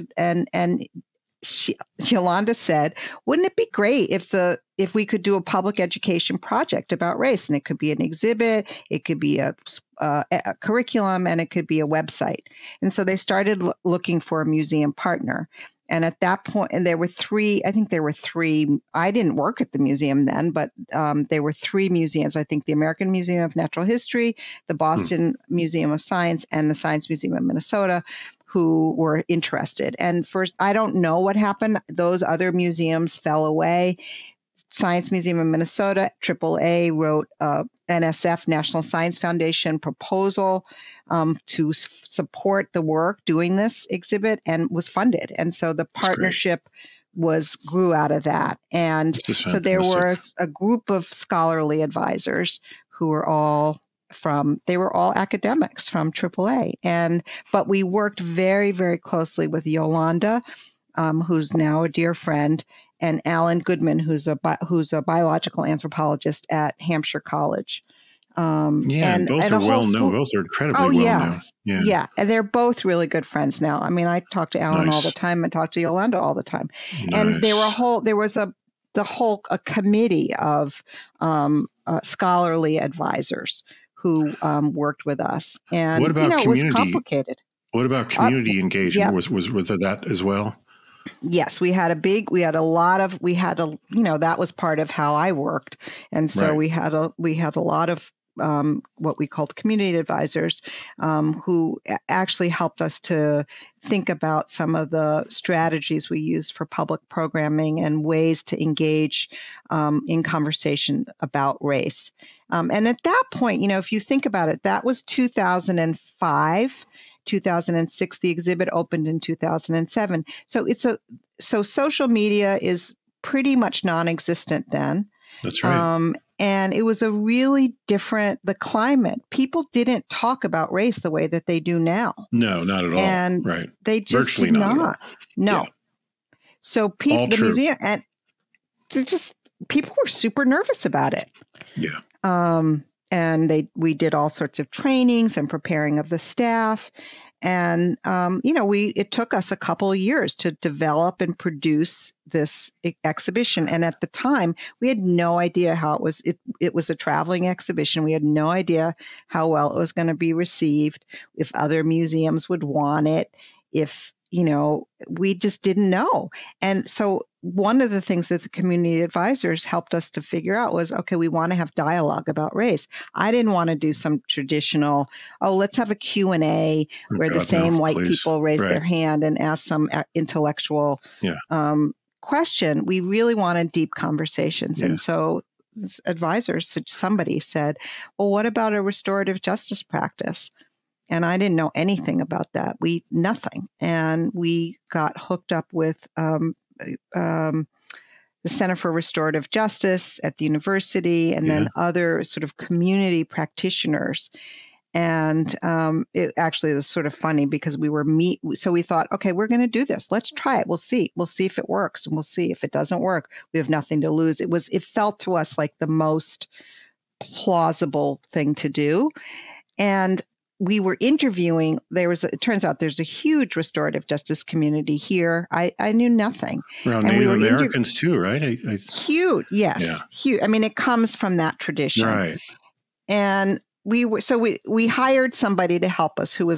Yolanda said, "Wouldn't it be great if we could do a public education project about race?" And it could be an exhibit, it could be a curriculum, and it could be a website. And so they started looking for a museum partner. And at that point, and there were three, I think there were three, I didn't work at the museum then, but there were three museums. I think the American Museum of Natural History, the Boston Museum of Science, and the Science Museum of Minnesota, who were interested. And first, I don't know what happened. Those other museums fell away. Science Museum of Minnesota, AAA, wrote NSF, National Science Foundation, proposal to support the work doing this exhibit, and was funded. And so the partnership grew out of that. And so there was a group of scholarly advisors who were all academics from AAA. But we worked very, very closely with Yolanda, who's now a dear friend, and Alan Goodman, who's a biological anthropologist at Hampshire College. And both are well known. Both are incredibly well known. Yeah, and they're both really good friends now. I mean, I talk to Alan all the time and talk to Yolanda all the time. And there was a committee of scholarly advisors who worked with us. And what about community? It was complicated. What about community engagement? Was there that as well? Yes, that was part of how I worked. And so we had a lot of what we called community advisors who actually helped us to think about some of the strategies we use for public programming and ways to engage in conversation about race. And at that point, if you think about it, that was 2005. 2006, the exhibit opened in 2007. So social media is pretty much non-existent then. That's right. And it was a really the climate. People didn't talk about race the way that they do now. No, not at all. And they just virtually did not. No. Yeah. So the museum, and people were super nervous about it. Yeah. And we did all sorts of trainings and preparing of the staff. And, it took us a couple of years to develop and produce this exhibition. And at the time, we had no idea how it was. It was a traveling exhibition. We had no idea how well it was going to be received, if other museums would want it, we just didn't know. And so one of the things that the community advisors helped us to figure out was, okay, we want to have dialogue about race. I didn't want to do some traditional, let's have a Q&A where the same white people raise their hand and ask some intellectual question. We really wanted deep conversations. Yeah. And so somebody said, well, what about a restorative justice practice? And I didn't know anything about that. Nothing. And we got hooked up with the Center for Restorative Justice at the university, and then other sort of community practitioners. And it actually was sort of funny because so we thought, okay, we're going to do this. Let's try it. We'll see if it works, and we'll see if it doesn't work. We have nothing to lose. It felt to us like the most plausible thing to do. And we were interviewing, it turns out there's a huge restorative justice community here. I knew nothing. Around Native Americans too, right? Huge, yes. Yeah. Huge. I mean, it comes from that tradition. Right. And we hired somebody to help us who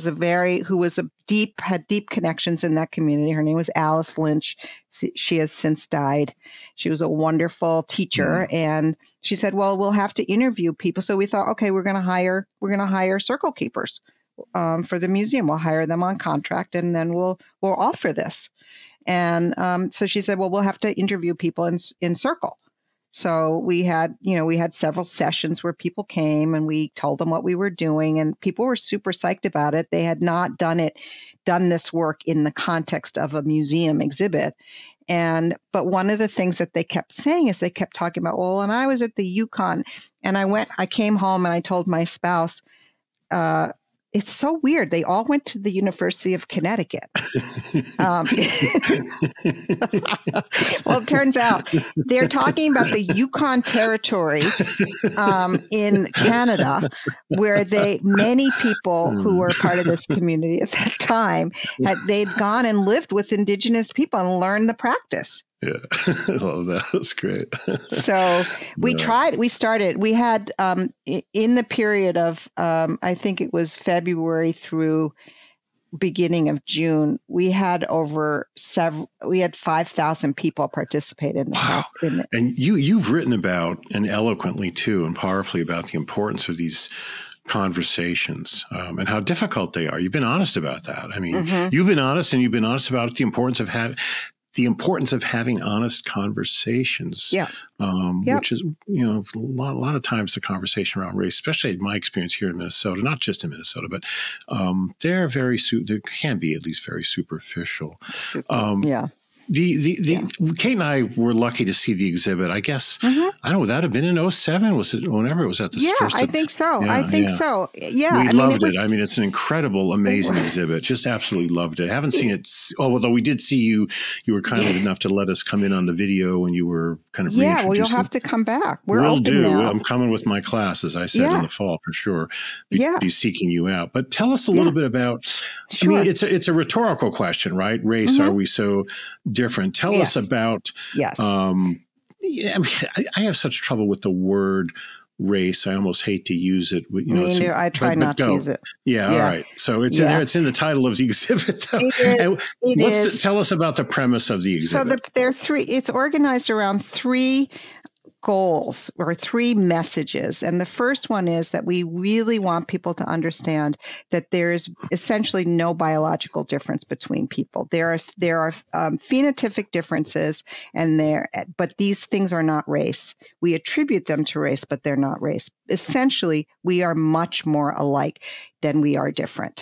had deep connections in that community. Her name was Alice Lynch. She has since died. She was a wonderful teacher, and she said, well, we'll have to interview people. So we thought, okay, we're going to hire circle keepers for the museum. We'll hire them on contract, and then we'll offer this. And so she said, well, we'll have to interview people in circle. So we had several sessions where people came and we told them what we were doing, and people were super psyched about it. They had not done this work in the context of a museum exhibit. But one of the things that they kept saying is they kept talking about, well, when I was at the Yukon and I came home and I told my spouse, it's so weird. They all went to the University of Connecticut. Well, it turns out they're talking about the Yukon Territory in Canada, where many people who were part of this community at that time, they'd gone and lived with Indigenous people and learned the practice. Yeah, I love that. That's great. So we had in the period of, I think it was February through beginning of June, we had we had 5,000 people participate in the Wow. And you've written about, and eloquently too, and powerfully about the importance of these conversations and how difficult they are. You've been honest about that. I mean, you've been honest, and you've been honest about the importance of having honest conversations. Yeah. Which is, a lot of times the conversation around race, especially in my experience here in Minnesota, not just in Minnesota, but they can be at least very superficial. Yeah. Kate and I were lucky to see the exhibit. I guess, I don't know, would that have been in 2007? Was it whenever it was at the first? I think so. Yeah, I think so. Yeah. We loved it. I mean, it's an incredible, amazing exhibit. Just absolutely loved it. Haven't seen it. Although we did see you were kind enough to let us come in on the video when you were kind of reintroducing. Yeah, well, you'll have to come back. We'll do. Now. I'm coming with my class, as I said, in the fall for sure. Be seeking you out. But tell us a little bit about, Sure. I mean, it's a rhetorical question, right? Race, are we so different? Tell us about, I have such trouble with the word race. I almost hate to use it. I try not to use it. Yeah, all right. So it's in there. It's in the title of the exhibit, though. It is. Tell us about the premise of the exhibit. So there are three. It's organized around three goals or three messages. And the first one is that we really want people to understand that there is essentially no biological difference between people. There are phenotypic differences, but these things are not race. We attribute them to race, but they're not race. Essentially, we are much more alike than we are different.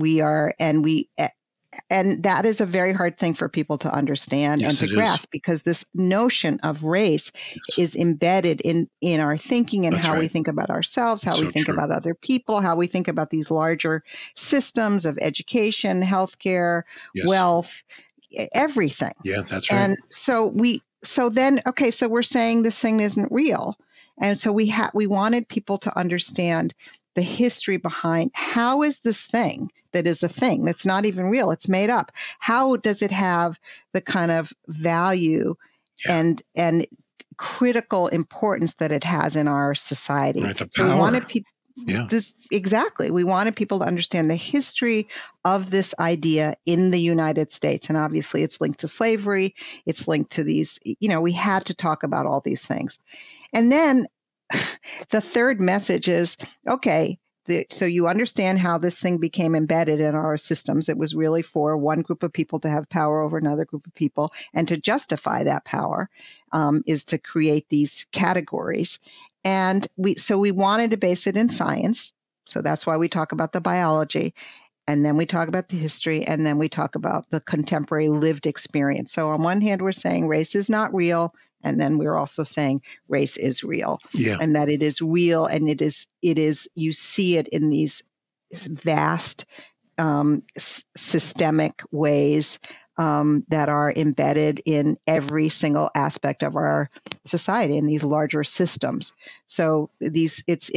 And that is a very hard thing for people to understand and to grasp, because this notion of race is embedded in our thinking and how we think about ourselves, how we think about other people, how we think about these larger systems of education, healthcare, wealth, everything. Yeah, that's right. And so we're saying this thing isn't real. And so we wanted people to understand the history behind how is this thing that is a thing that's not even real, it's made up. How does it have the kind of value and critical importance that it has in our society? Right, the power. So we wanted people. Exactly. We wanted people to understand the history of this idea in the United States. And obviously it's linked to slavery. It's linked to these, we had to talk about all these things. And then the third message is, so you understand how this thing became embedded in our systems. It was really for one group of people to have power over another group of people, and to justify that power is to create these categories. And we wanted to base it in science. So that's why we talk about the biology, and then we talk about the history, and then we talk about the contemporary lived experience. So on one hand, we're saying race is not real. And then we're also saying race is real, and that it is real, and it is. You see it in these vast systemic ways that are embedded in every single aspect of our society in these larger systems. So we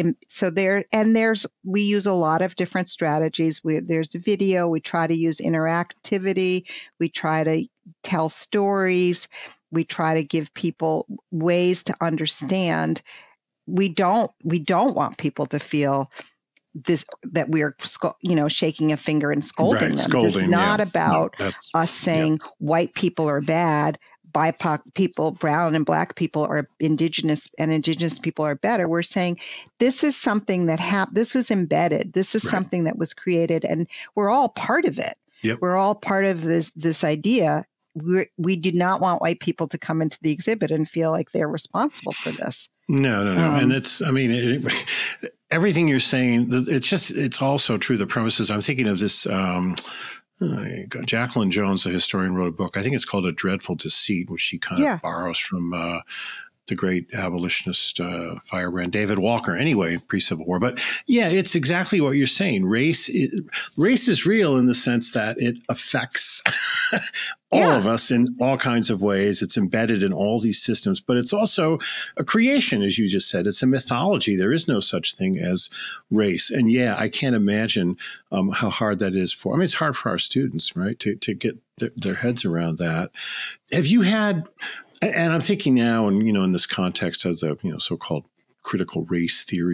use a lot of different strategies. There's the video. We try to use interactivity. We try to tell stories. We try to give people ways to understand. We don't want people to feel that we're shaking a finger and scolding them. This is not about us saying white people are bad, BIPOC people, brown and black people are indigenous, and indigenous people are better. We're saying this is something that this was embedded. This is something that was created, and we're all part of it. Yep. We're all part of this idea. We did not want white people to come into the exhibit and feel like they're responsible for this. No. And everything you're saying, it's also true. The premises, I'm thinking of this, Jacqueline Jones, a historian, wrote a book. I think it's called A Dreadful Deceit, which she kind of borrows from the great abolitionist firebrand David Walker. Anyway, pre-Civil War. But it's exactly what you're saying. Race is real in the sense that it affects all of us in all kinds of ways. It's embedded in all these systems, but it's also a creation, as you just said. It's a mythology. There is no such thing as race. And I can't imagine how hard that is it's hard for our students, right, to get their heads around that. Have you had, and I'm thinking now, and in this context of the so-called critical race theory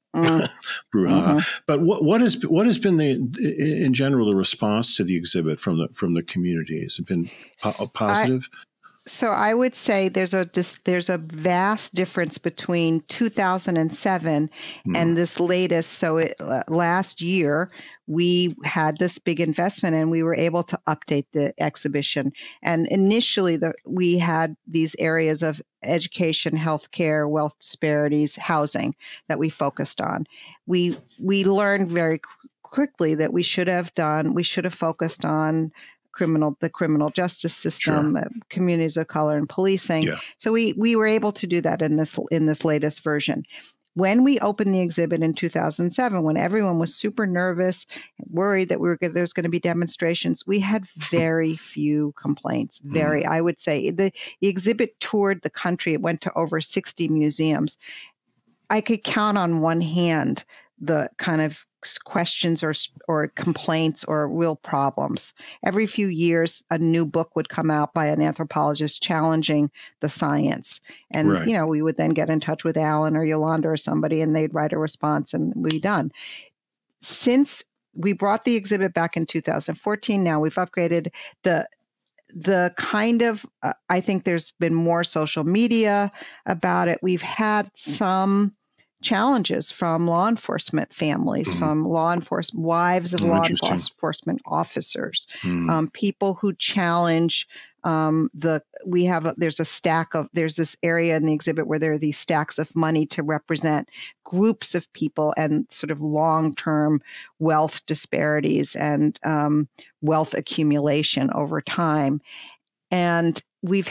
Mm, brouhaha. hmm. But what has been in general the response to the exhibit from the community? Has it been I positive? So I would say there's a vast difference between 2007 Mm, and this latest. Last year we had this big investment and we were able to update the exhibition. And initially we had these areas of education, healthcare, wealth disparities, housing that we focused on. We learned very quickly that we should have focused on the criminal justice sure. system, communities of color, and policing. Yeah. So we were able to do that in this latest version. When we opened the exhibit in 2007, when everyone was super nervous, worried that there's going to be demonstrations, we had very few complaints. Mm, I would say the exhibit toured the country. It went to over 60 museums. I could count on one hand the kind of questions or complaints or real problems. Every few years, a new book would come out by an anthropologist challenging the science. And, right. we would then get in touch with Alan or Yolanda or somebody, and they'd write a response and we'd be done. Since we brought the exhibit back in 2014, now we've upgraded the kind of, I think there's been more social media about it. We've had some challenges from law enforcement families, Mm, from law enforcement wives of oh, law interesting. enforcement officers, Mm, people who challenge there's this area in the exhibit where there are these stacks of money to represent groups of people and sort of long-term wealth disparities and wealth accumulation over time. And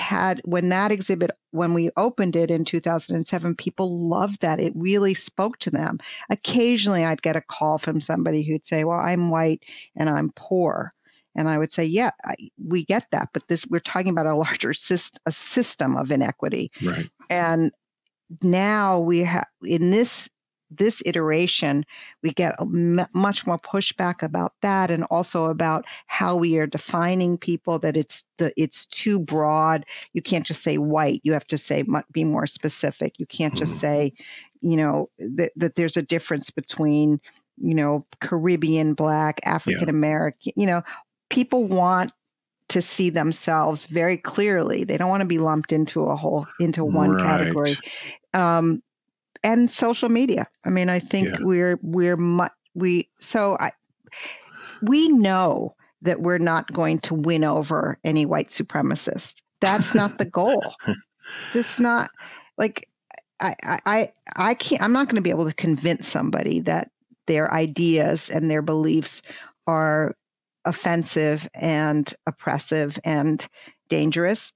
when we opened it in 2007, people loved that. It really spoke to them. Occasionally I'd get a call from somebody who'd say, well, I'm white and I'm poor. And I would say, yeah, we get that. But we're talking about a larger system of inequity. right. And now we have in this iteration, we get much more pushback about that, and also about how we are defining people. That it's too broad. You can't just say white. You have to be more specific. You can't just Mm, say, that there's a difference between, Caribbean, Black, yeah. African American. People want to see themselves very clearly. They don't want to be lumped into one Right. category. And social media. I mean, I think Yeah. we know that we're not going to win over any white supremacist. That's not the goal. It's not like I can't. I'm not going to be able to convince somebody that their ideas and their beliefs are offensive and oppressive and dangerous.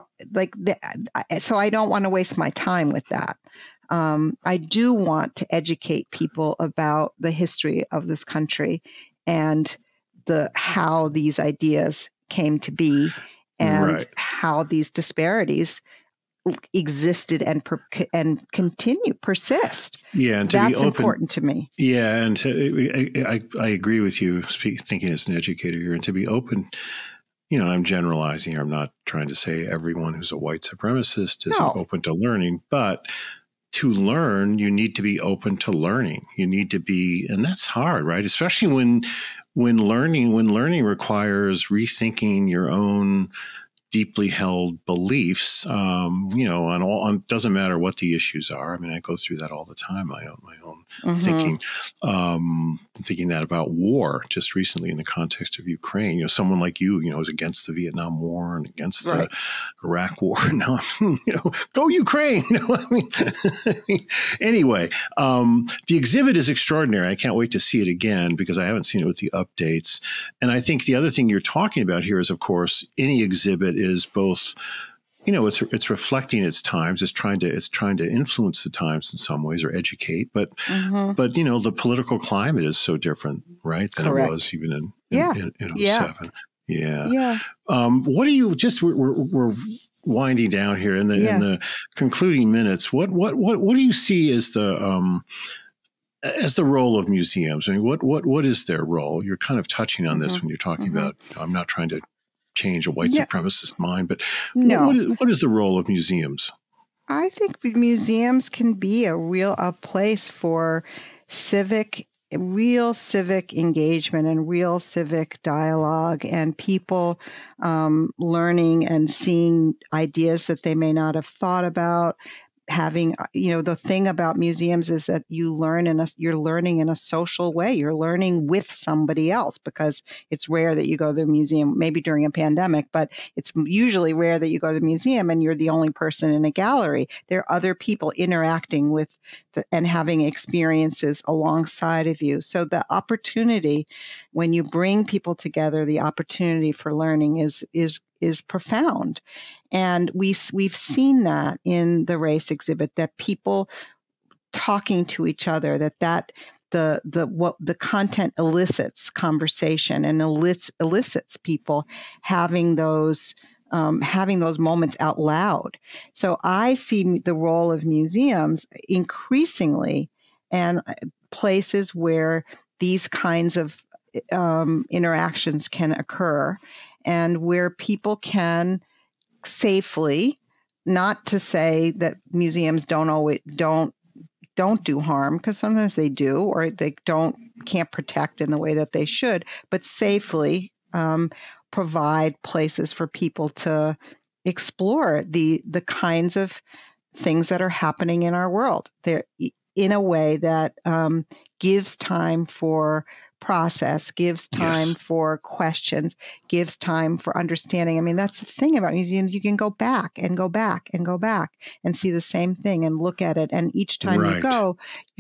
So I don't want to waste my time with that. I do want to educate people about the history of this country and how these ideas came to be and Right. how these disparities existed and persist. Yeah, and to be That's open. important to me. Yeah, and I agree with you. Thinking as an educator here, and to be open. I'm generalizing. I'm not trying to say everyone who's a white supremacist isn't No, open to learning, but to learn, you need to be open to learning. You need to be, and that's hard, right? Especially when learning requires rethinking your own deeply held beliefs, doesn't matter what the issues are. I mean, I go through that all the time, my own thinking, thinking that about war just recently in the context of Ukraine. Someone like you, was against the Vietnam War and against right. the Iraq War. Now, go Ukraine. Anyway, the exhibit is extraordinary. I can't wait to see it again because I haven't seen it with the updates. And I think the other thing you're talking about here is, of course, any exhibit is both, it's reflecting its times. It's trying to influence the times in some ways or educate. But the political climate is so different, right, than Correct. it was even in Yeah. 07. Yeah. Yeah. What do you we're winding down here in the concluding minutes? What do you see as the role of museums? I mean, what is their role? You're kind of touching on this when you're talking about. I'm not trying to change a white supremacist mind, but No. what is the role of museums? I think museums can be a place for real civic engagement and real civic dialogue, and people learning and seeing ideas that they may not have thought about. Having, the thing about museums is that you're learning in a social way. You're learning with somebody else, because it's rare that you go to the museum, maybe during a pandemic, but it's usually rare that you go to the museum and you're the only person in a gallery. There are other people interacting with and having experiences alongside of you. So the opportunity, when you bring people together, the opportunity for learning is profound. And we've seen that in the race exhibit, that people talking to each other, that the content elicits conversation and elicits people having those moments out loud. So I see the role of museums increasingly, and places where these kinds of interactions can occur, and where people can safely, not to say that museums don't do harm, because sometimes they do, or they can't protect in the way that they should, but safely provide places for people to explore the kinds of things that are happening in our world. They're in a way that gives time for process, gives time for questions, gives time for understanding. I mean, that's the thing about museums. You can go back and go back and go back and see the same thing and look at it. And each time you go,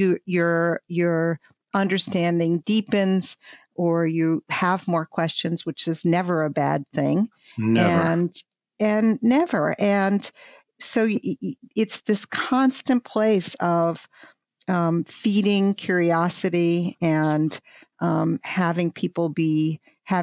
your understanding deepens, or you have more questions, which is never a bad thing. Never. And never. And so it's this constant place of feeding curiosity and having people be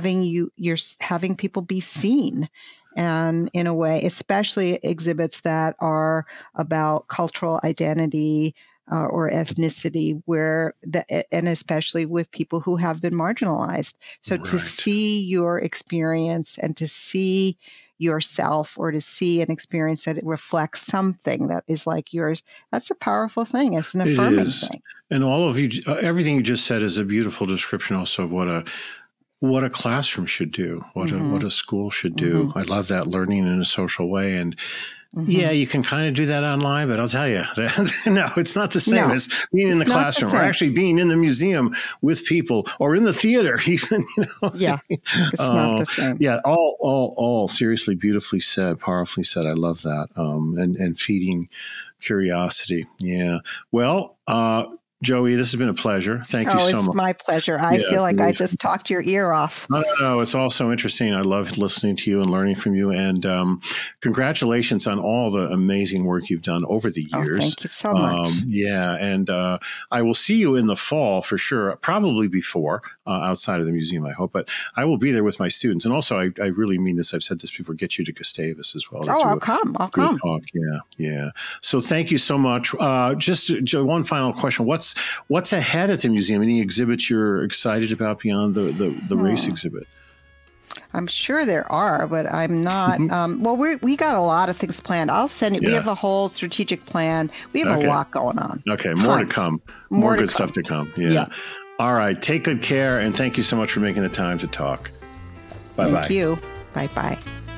seen, and in a way, especially exhibits that are about cultural identity or ethnicity, and especially with people who have been marginalized. So to see your experience and to see yourself, or to see an experience that it reflects something that is like yours, that's a powerful thing. It's an affirming thing. And all of you, everything you just said is a beautiful description also of what a classroom should do, what a school should do. Mm-hmm. I love that, learning in a social way. And yeah, you can kind of do that online, but I'll tell you, no, it's not the same as being in the classroom, or actually being in the museum with people, or in the theater even. Yeah, it's not the same. Yeah, all seriously, beautifully said, powerfully said. I love that. And feeding curiosity. Yeah. Well, Joey, this has been a pleasure. Thank you so much. Oh, it's my pleasure. I feel like I just talked your ear off. No, it's all so interesting. I love listening to you and learning from you. And congratulations on all the amazing work you've done over the years. Thank you so much. Yeah, and I will see you in the fall for sure, probably before, outside of the museum, I hope. But I will be there with my students. And also, I really mean this. I've said this before, get you to Gustavus as well. I'll come. Talk. Yeah. So thank you so much. Just one final question. What's ahead at the museum? Any exhibits you're excited about beyond the race exhibit? I'm sure there are, but I'm not. Well, we got a lot of things planned. I'll send you. Yeah. We have a whole strategic plan. We have a lot going on. Okay, more to come. More good stuff to come. Yeah. All right. Take good care, and thank you so much for making the time to talk. Bye-bye. Thank you. Bye-bye.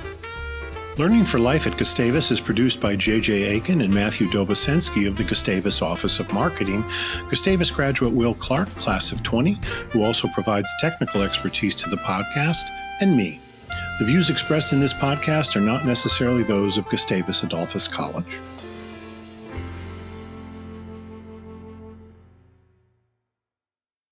Learning for Life at Gustavus is produced by J.J. Aiken and Matthew Dobosensky of the Gustavus Office of Marketing, Gustavus graduate Will Clark, class of 20, who also provides technical expertise to the podcast, and me. The views expressed in this podcast are not necessarily those of Gustavus Adolphus College.